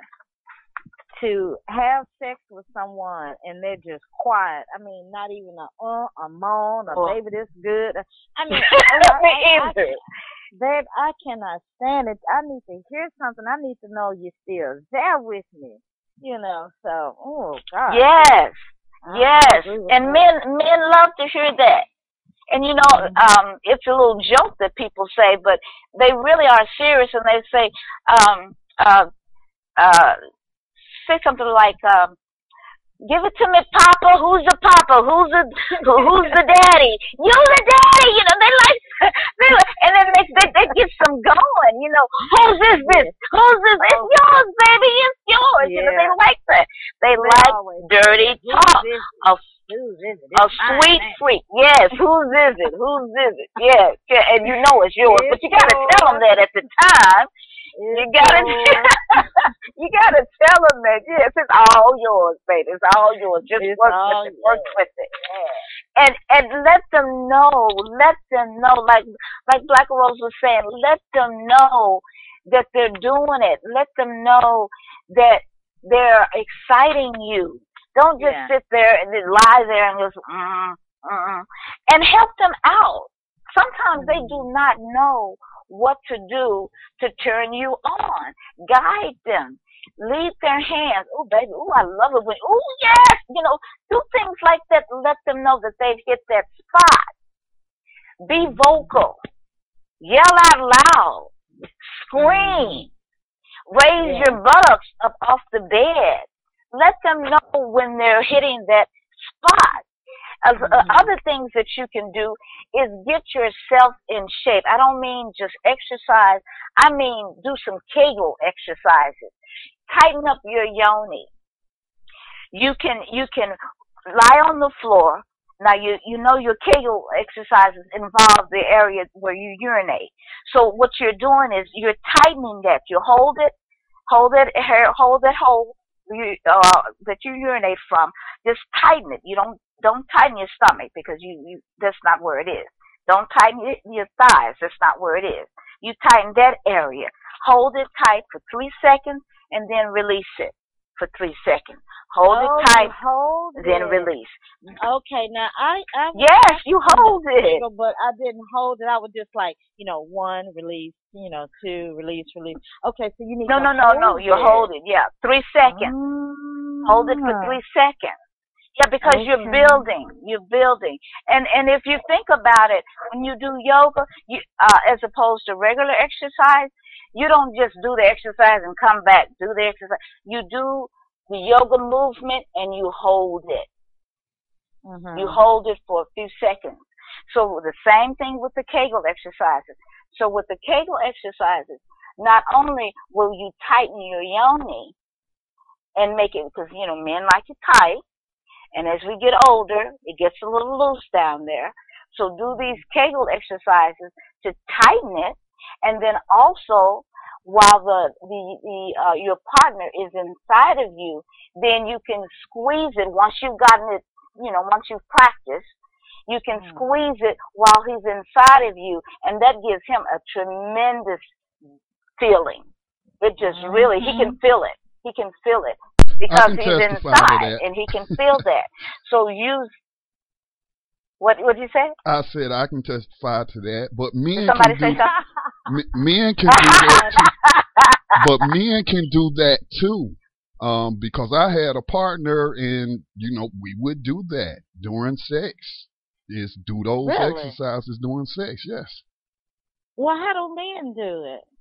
to have sex with someone and they're just quiet. I mean, not even a uh, a moan, or baby, this good. I mean, I, I, I, babe, I cannot stand it. I need to hear something. I need to know you're still there with me. You know, so oh God. Yes, I yes, and men men love to hear that. And you know, um, it's a little joke that people say, but they really are serious, and they say, um, uh, uh. say something like, um, give it to me, Papa. Who's the Papa? Who's the Who's the daddy? You're the daddy. You know, they like, they like, and then they, they they get some going. You know, whose is this? Whose is this? It's yours, baby. It's yours. Yeah. You know, they like that. They We're like dirty talk. A, a sweet freak. Yes. Whose is it? Whose is it? Yes. Yeah. And you know it's yours, it's but you got to tell them that at the time. You gotta, you gotta tell them that yes, it's all yours, baby. It's all yours. Just it's work with it. Work with it. Yeah. And and let them know. Let them know, like like Black Rose was saying. Let them know that they're doing it. Let them know that they're exciting you. Don't just yeah. sit there and just lie there and just mm, mm, and help them out. Sometimes they do not know what to do to turn you on. Guide them. Lead their hands. Oh, baby. Oh, I love it when, oh, yes. You know, do things like that to let them know that they've hit that spot. Be vocal. Yell out loud. Scream. Raise yeah. your buttocks up off the bed. Let them know when they're hitting that spot. As, uh, mm-hmm. Other things that you can do is get yourself in shape. I don't mean just exercise. I mean do some Kegel exercises. Tighten up your yoni. You can you can lie on the floor. Now you you know your Kegel exercises involve the area where you urinate. So what you're doing is you're tightening that. You hold it, hold it, hold that hole you, uh, that you urinate from. Just tighten it. You don't don't tighten your stomach because you, you that's not where it is. Don't tighten your, your thighs. That's not where it is. You tighten that area. Hold it tight for three seconds and then release it for three seconds. Hold oh, it tight, hold then it. release. Okay, now I, I yes, you hold it, but I didn't hold it. I would just like, you know, one release, you know, two release, release. Okay, so you need no, to no, no, hold no. it. You hold it, yeah, three seconds. Ah. Hold it for three seconds. Yeah, because okay. you're building, you're building, and and if you think about it, when you do yoga, you uh, as opposed to regular exercise, you don't just do the exercise and come back. Do the exercise. You do the yoga movement and you hold it. Mm-hmm. You hold it for a few seconds. So the same thing with the Kegel exercises. So with the Kegel exercises, not only will you tighten your yoni and make it, because, you know, men like it tight, and as we get older, it gets a little loose down there. So do these Kegel exercises to tighten it, and then also, while the the, the uh, your partner is inside of you, then you can squeeze it once you've gotten it, you know, once you've practiced, you can mm. squeeze it while he's inside of you, and that gives him a tremendous feeling. It just mm-hmm. really, he can feel it. He can feel it because he's inside, and he can feel that. So use, what what did you say? I said I can testify to that, but men Somebody can say do, m- men can do that too. But men can do that too, um, because I had a partner, and you know we would do that during sex. Is do those really? exercises during sex? Yes. Well, how do men do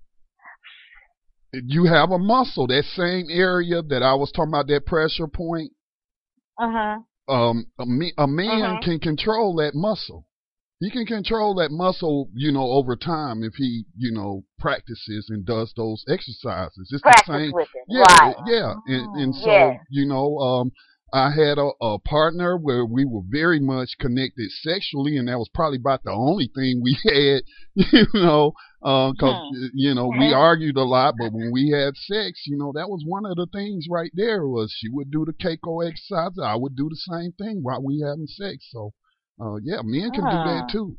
it? You have a muscle, that same area that I was talking about, that pressure point. Uh huh. Um, a, a man uh-huh. can control that muscle. He can control that muscle, you know, over time if he, you know, practices and does those exercises. It's Practice the same. with it. Yeah, right. yeah. And, and so, yes. you know, um, I had a, a partner where we were very much connected sexually, and that was probably about the only thing we had, you know, because, uh, hmm. you know, we argued a lot, but when we had sex, you know, that was one of the things right there was she would do the Keiko exercise. I would do the same thing while we having sex. So, uh, yeah, men can do that too.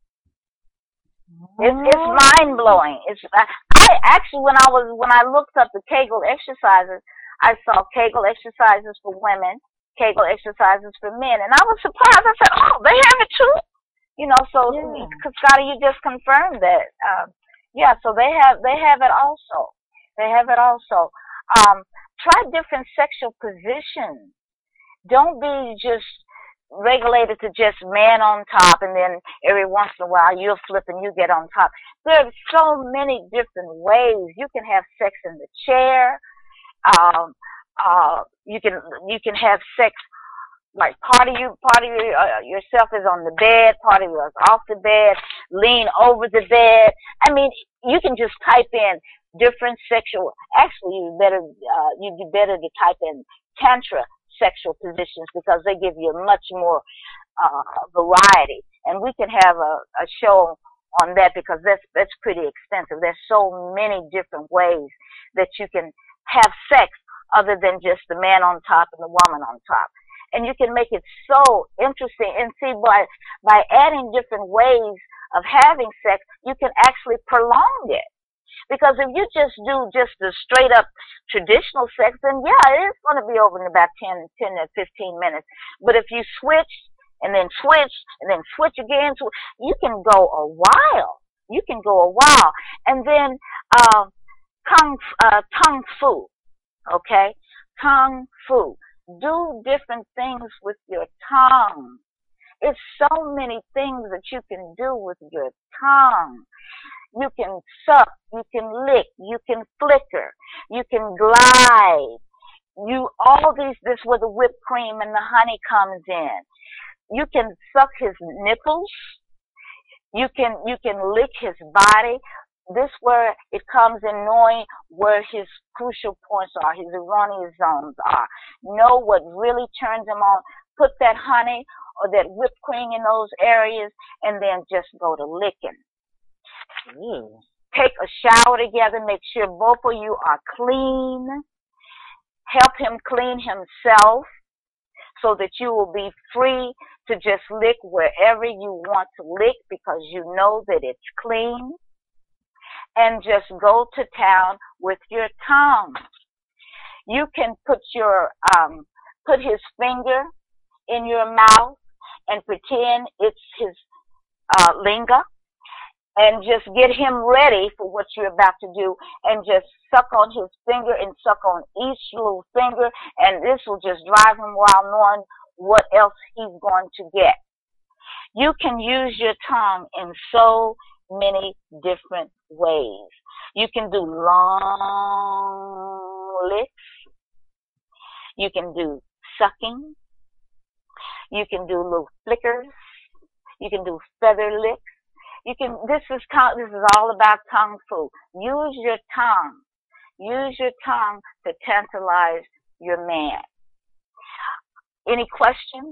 It's, it's mind blowing. It's I, I actually when I was when I looked up the Kegel exercises, I saw Kegel exercises for women, Kegel exercises for men, and I was surprised. I said, "Oh, they have it too," you know. So, yeah. Scotty, you just confirmed that. Um, yeah, so they have they have it also. They have it also. Um, try different sexual positions. Don't be just regulated to just man on top, and then every once in a while you'll flip and you get on top. There are so many different ways. You can have sex in the chair. Um, uh, you can you can have sex like part of you part of your, uh, yourself is on the bed, part of you is off the bed, lean over the bed. I mean, you can just type in different sexual. Actually, you better uh, you'd be better to type in tantra sexual positions because they give you a much more uh, variety. And we can have a, a show on that because that's that's pretty extensive. There's so many different ways that you can have sex other than just the man on top and the woman on top. And you can make it so interesting. And see, by by adding different ways of having sex, you can actually prolong it. Because if you just do just the straight up traditional sex, then yeah, it is going to be over in about ten, ten to fifteen minutes. But if you switch and then switch and then switch again, so you can go a while. You can go a while. And then uh, kung, uh, kung fu, okay? Kung fu. Do different things with your tongue. It's so many things that you can do with your tongue. You can suck, you can lick, you can flicker, you can glide. You all these this is where the whipped cream and the honey comes in. You can suck his nipples. You can you can lick his body. This where it comes in knowing where his crucial points are, his erroneous zones are. Know what really turns him on. Put that honey or that whipped cream in those areas, and then just go to licking. Mm. Take a shower together. Make sure both of you are clean. Help him clean himself so that you will be free to just lick wherever you want to lick because you know that it's clean. And just go to town with your tongue. You can put your um, put his finger in your mouth and pretend it's his uh, linga, and just get him ready for what you're about to do, and just suck on his finger and suck on each little finger, and this will just drive him wild, knowing what else he's going to get. You can use your tongue in so many different ways. You can do long licks. You can do sucking. You can do little flickers. You can do feather licks. You can. This is this is all about tongue fu. Use your tongue. Use your tongue to tantalize your man. Any questions?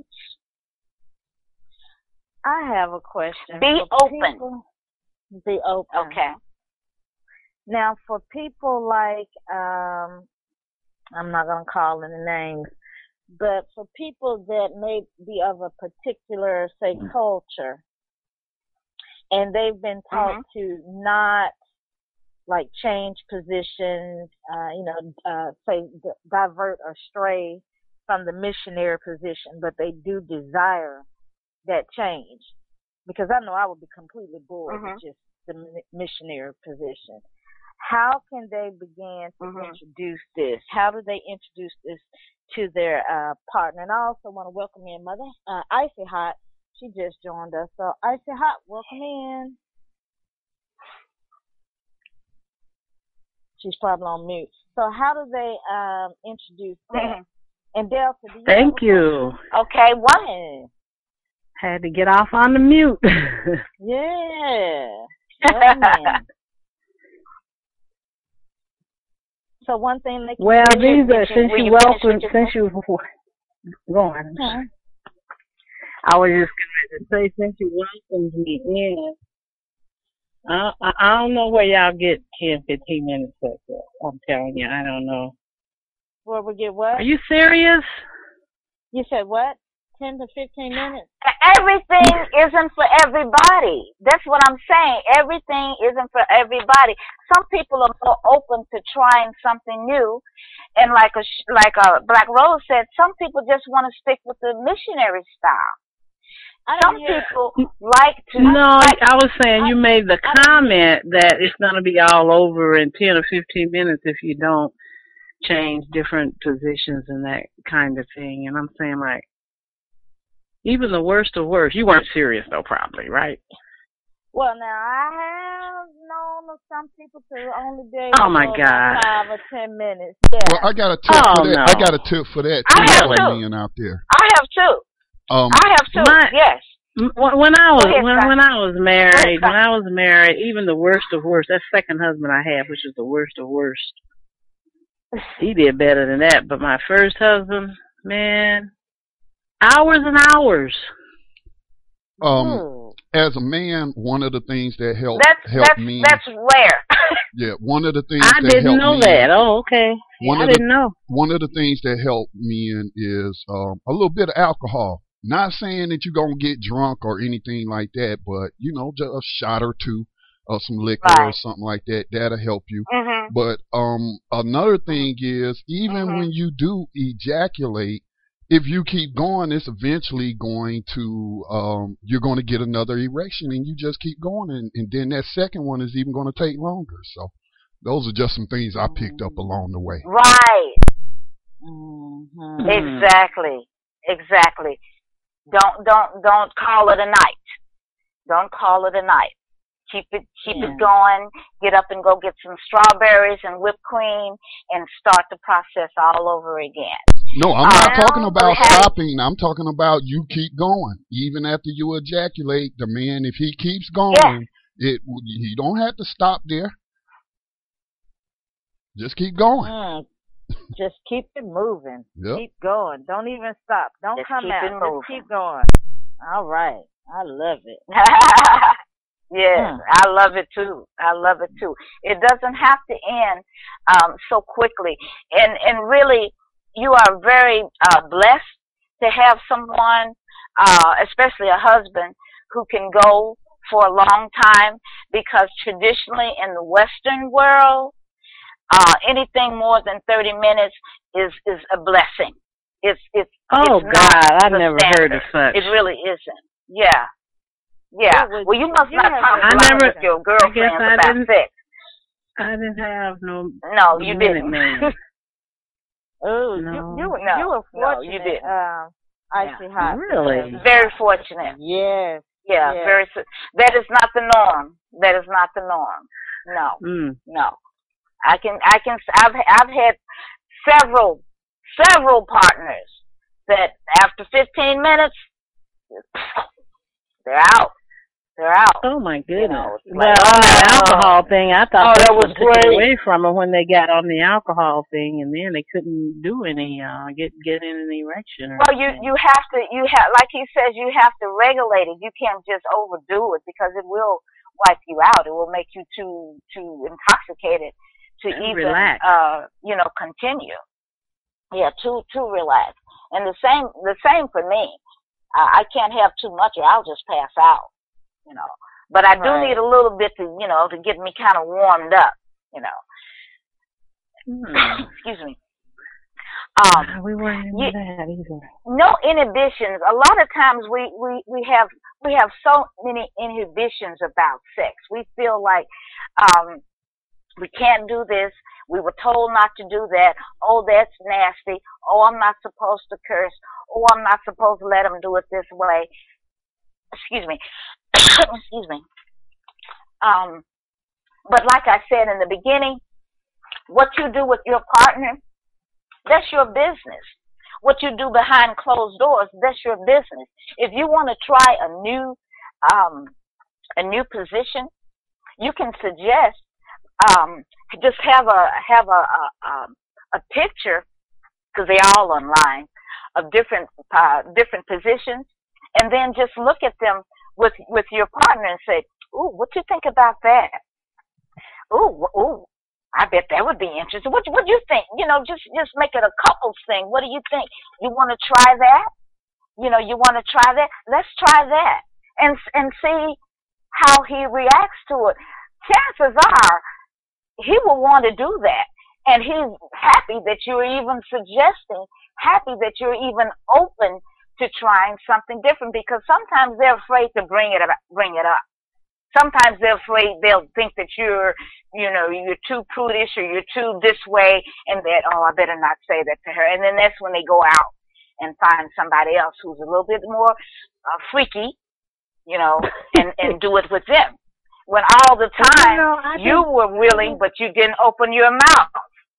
I have a question. Be for open. People, be open. Okay. Now, for people like, um, I'm not going to call any names, but for people that may be of a particular, say, culture, and they've been taught mm-hmm. to not, like, change positions, uh, you know, uh, say, d- divert or stray from the missionary position, but they do desire that change. Because I know I would be completely bored mm-hmm. with just the missionary position. How can they begin to mm-hmm. introduce this? How do they introduce this to their uh, partner? And I also want to welcome in Mother uh, Icy Hot. She just joined us. So, Icy Hot, welcome in. She's probably on mute. So, how do they um, introduce that? Mm-hmm. And Delta, do you Thank you. Okay, one. Had to get off on the mute. Yeah. Amen. So one thing they can well, do these are since you welcome, since you go on. Okay. I was just going to say, since you welcomed me in, I, I I don't know where y'all get ten, fifteen minutes of. I'm telling you, I don't know. Where we get what? Are you serious? You said what? ten to fifteen minutes? Everything isn't for everybody. That's what I'm saying. Everything isn't for everybody. Some people are more open to trying something new. And like a, like a Black Rose said, some people just want to stick with the missionary style. Some people like to... No, like, I was saying you made the comment that it's going to be all over in ten or fifteen minutes if you don't change different positions and that kind of thing. And I'm saying, like, even the worst of worst. You weren't serious, though, probably, right? Well, now, I have known of some people to only be oh my God. five or ten minutes. Yeah. Well, I got a tip oh, for that. No. I got a tip for that, too, I have for men out there. I have, too. Um, I have, too, my, yes. When I was ahead, when, when I was married, when I was married, even the worst of worst, that second husband I had, which is the worst of worst, he did better than that. But my first husband, man, hours and hours. Um, Ooh. As a man, one of the things that helped that's, helped that's, me. That's rare. Yeah, one of the things I that didn't helped know me, that. Oh, okay. One I of didn't the, know. One of the things that helped me in is um, a little bit of alcohol. Not saying that you're going to get drunk or anything like that, but, you know, just a shot or two of some liquor right. or something like that. That'll help you. Mm-hmm. But um, another thing is, even mm-hmm. when you do ejaculate, if you keep going, it's eventually going to, um, you're going to get another erection, and you just keep going. And, and then that second one is even going to take longer. So those are just some things I picked up along the way. Right. Mm-hmm. Exactly. Exactly. Don't don't don't call it a night. Don't call it a night. Keep it, keep Yeah. it going. Get up and go get some strawberries and whipped cream, and start the process all over again. No, I'm not Um, talking about okay. stopping. I'm talking about you keep going. Even after you ejaculate, the man, if he keeps going, Yeah. it he don't have to stop there. Just keep going. Mm. Just keep it moving. Yep. Keep going. Don't even stop. Don't Just come keep out. it moving. Just keep going. All right. I love it. Yes, Hmm. I love it too. I love it too. It doesn't have to end um, so quickly, and and really, you are very uh, blessed to have someone, uh, especially a husband, who can go for a long time. Because traditionally in the Western world, uh, anything more than thirty minutes is is a blessing. It's it's Oh, it's not God, I the never standard. heard of such. It really isn't. Yeah. Yeah. It would- Well, you must you not have talk to- I about never- with your I girlfriends guess I about didn't- sex. I didn't have no. No, you minute didn't. man. Oh, No. you, you, No, you were no, fortunate. you didn't. Um, Icy Yeah. Hot. Really? because- Very fortunate. Yes. Yeah, yes. very. su- That is not the norm. That is not the norm. No, Mm. no. I can, I can. I've, I've had several, several partners that after fifteen minutes, they're out. They're out. Oh my goodness! You know, it's Well, like, on the oh, alcohol thing, I oh, thought that that was was took great. away from them when they got on the alcohol thing, and then they couldn't do any uh get get in an erection. Or Well, you anything. you have to you have like he says you have to regulate it. You can't just overdo it because it will wipe you out. It will make you too too intoxicated to And even relax. uh you know continue. Yeah, too too relaxed. And the same the same for me. I, I can't have too much or I'll just pass out. You know, but I do Right. need a little bit to you know to get me kind of warmed up. You know, Hmm. excuse me. Um, we weren't into you- that either. no inhibitions. A lot of times we, we, we have we have so many inhibitions about sex. We feel like um, we can't do this. We were told not to do that. Oh, that's nasty. Oh, I'm not supposed to curse. Oh, I'm not supposed to let them do it this way. Excuse me. Excuse me. Um, but like I said in the beginning, what you do with your partner, that's your business. What you do behind closed doors, that's your business. If you want to try a new, um, a new position, you can suggest um, just have a have a a, a picture because they're all online of different uh, different positions, and then just look at them with with your partner and say, "Ooh, what you think about that? Ooh, ooh." I bet that would be interesting. What what do you think? You know, just just make it a couples thing. What do you think? You want to try that? You know, you want to try that? Let's try that and and see how he reacts to it. Chances are he will want to do that, and he's happy that you're even suggesting, happy that you're even open to trying something different. Because sometimes they're afraid to bring it up, bring it up. Sometimes they're afraid they'll think that you're, you know, you're too prudish or you're too this way, and that, oh, I better not say that to her. And then that's when they go out and find somebody else who's a little bit more uh, freaky, you know, and, and do it with them. When all the time You know, I you think- were willing, but you didn't open your mouth.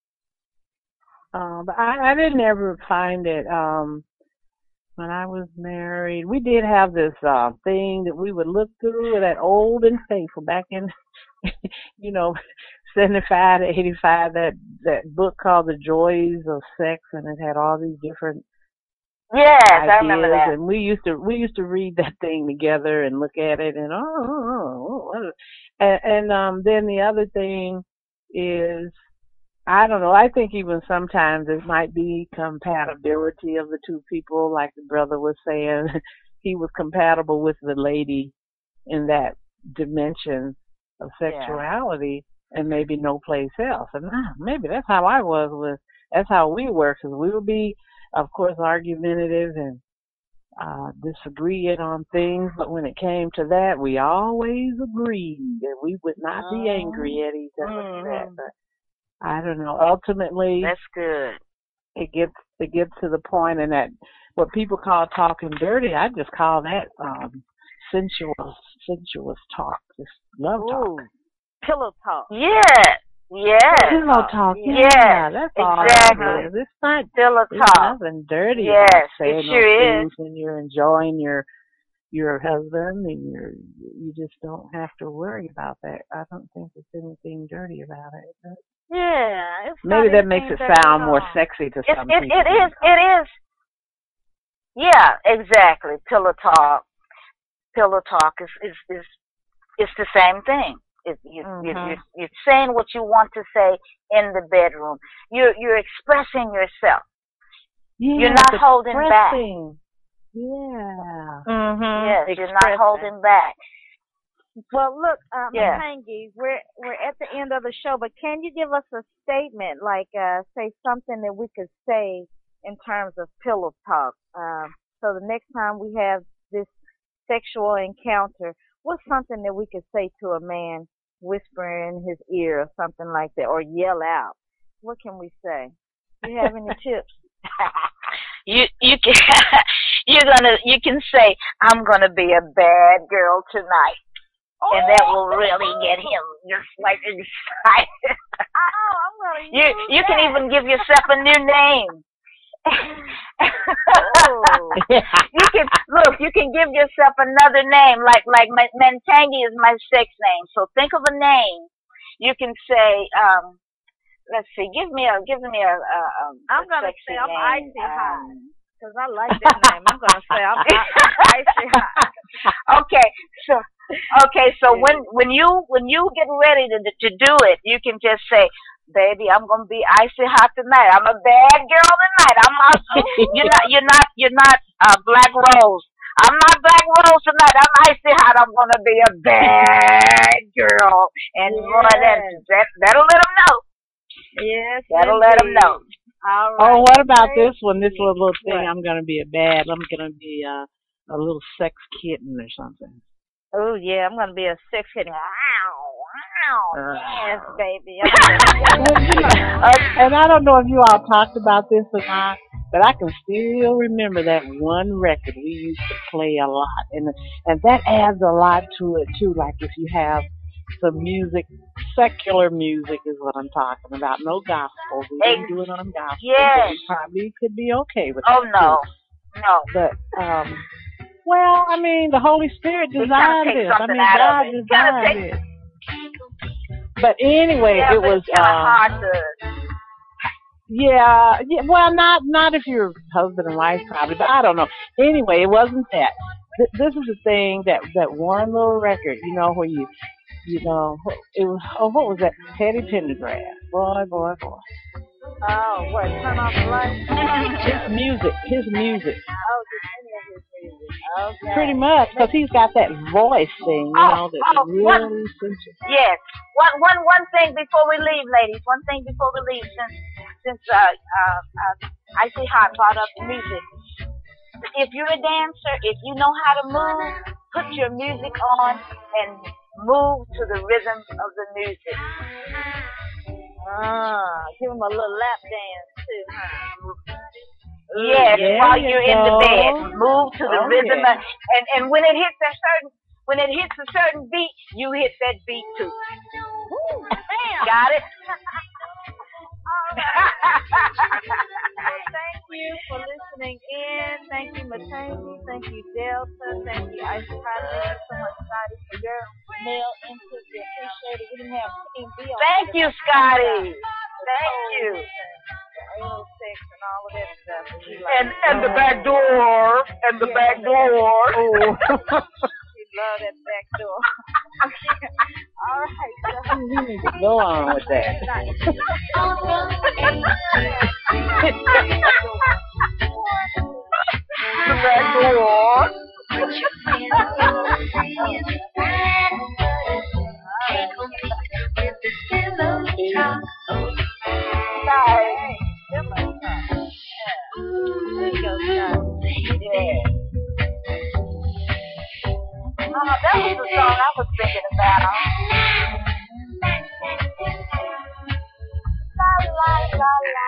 Um, but I, I didn't ever find it. Um, when I was married, we did have this uh thing that we would look through, that Old and Faithful back in, you know, seventy-five to eighty-five. That that book called The Joys of Sex, and it had all these different Yes, ideas. I remember that. And we used to we used to read that thing together and look at it, and oh, oh, oh, oh. And, and um, then the other thing is, I don't know, I think even sometimes it might be compatibility of the two people, like the brother was saying. He was compatible with the lady in that dimension of sexuality, yeah. And maybe no place else. And uh, maybe that's how I was with, that's how we were, because we would be, of course, argumentative and uh disagreeing on things, but when it came to that, we always agreed that we would not oh. be angry at each other mm. for that. But I don't know. Ultimately, that's good. It gets it gets to the point, and that what people call talking dirty, I just call that um sensuous, sensuous talk, just love Ooh. talk. Pillow talk. Yeah. Yes. Pillow talk. Yeah, yes. that's all exactly. it is. It's not pillow it's talk. nothing dirty yes, about saying it sure those is. things when you're enjoying your your husband, and you're you just don't have to worry about that. I don't think there's anything dirty about it. But yeah, it's maybe that makes it sound more sexy to it's, some it, people. It is. It is. Yeah, exactly. Pillow talk. Pillow talk is is is it's the same thing. It, you, mm-hmm. you, you're, you're saying what you want to say in the bedroom. You're you're expressing yourself. Yeah, you're not holding back. Yeah. Mm-hmm. Yes, expressing. You're not holding back. Well, look, um, yeah. Matangi, we're we're at the end of the show, but can you give us a statement, like uh, say something that we could say in terms of pillow talk? Um, so the next time we have this sexual encounter, what's something that we could say to a man, whisper in his ear or something like that, or yell out? What can we say? Do you have any tips? you you can you're gonna you can say, I'm gonna be a bad girl tonight. Oh. And that will really get him just like excited. Oh, I'm gonna you you that. can even give yourself a new name. oh. You can look. You can give yourself another name, like like Matangi is my sex name. So think of a name. You can say, um, let's see. Give me a give me a. a, a I'm gonna say name. I'm icy hot um, because I like that name. I'm gonna say I'm icy hot. Okay, so okay, so yeah. when when you when you get ready to to do it, you can just say, baby, I'm gonna be icy hot tonight. I'm a bad girl tonight. I'm not. You're not. You're not. You're not. Uh, Black Rose. I'm not Black Rose tonight. I'm icy hot. I'm gonna be a bad girl, and yes. boy, that that that'll let them know. Yes, that'll indeed. let them know. All right. Oh, what about this one? This little, little thing. What? I'm gonna be a bad. I'm gonna be a a little sex kitten or something. Oh yeah, I'm gonna be a sex kitten. Wow, wow, uh, yes, baby. And I don't know if you all talked about this or not, but I can still remember that one record we used to play a lot, and and that adds a lot to it too. Like if you have some music, secular music is what I'm talking about. No gospel. We didn't do it on gospel. Yes. We probably could be okay with oh, that. Oh no, too. no. But um. Well, I mean, the Holy Spirit designed it. I mean, God it. designed it. But anyway, yeah, it but was. It's kind of uh, hard to. Yeah, yeah. Well, not not if you're husband and wife, probably. But I don't know. Anyway, it wasn't that. Th- this is the thing that that one little record, you know, where you, you know, it was. Oh, what was that? Teddy Pendergrass. Boy, boy, boy. Oh, what? Turn off the lights? His music. His music. Oh, just any of his music. Okay. Pretty much, because he's got that voice thing, you oh, know, that oh, really one, sensitive. Yes. One, one, one thing before we leave, ladies. One thing before we leave, since since uh, uh, uh, Icy Hot brought up music. If you're a dancer, if you know how to move, put your music on and move to the rhythm of the music. Ah, give him a little lap dance too, huh? Yes, yeah, while you you're go. in the bed, move to the okay. rhythm, of, and and when it hits a certain when it hits a certain beat, you hit that beat too. Woo, damn. Got it? All right. Thank you for listening in. Thank you, Matangi. Thank you, Delta. Thank you, Icy Hot. Thank you so much, Scotty, for your mail input. We appreciate it. We didn't have Team B on. Thank you, Scotty. Thank you. anal sex and all of that stuff. And, like, and, and the back door. And the yeah, back door. Oh. She love that back door. All right. So. You need to go on with that. The back door. Oh, that was the song I was thinking about. La la la la.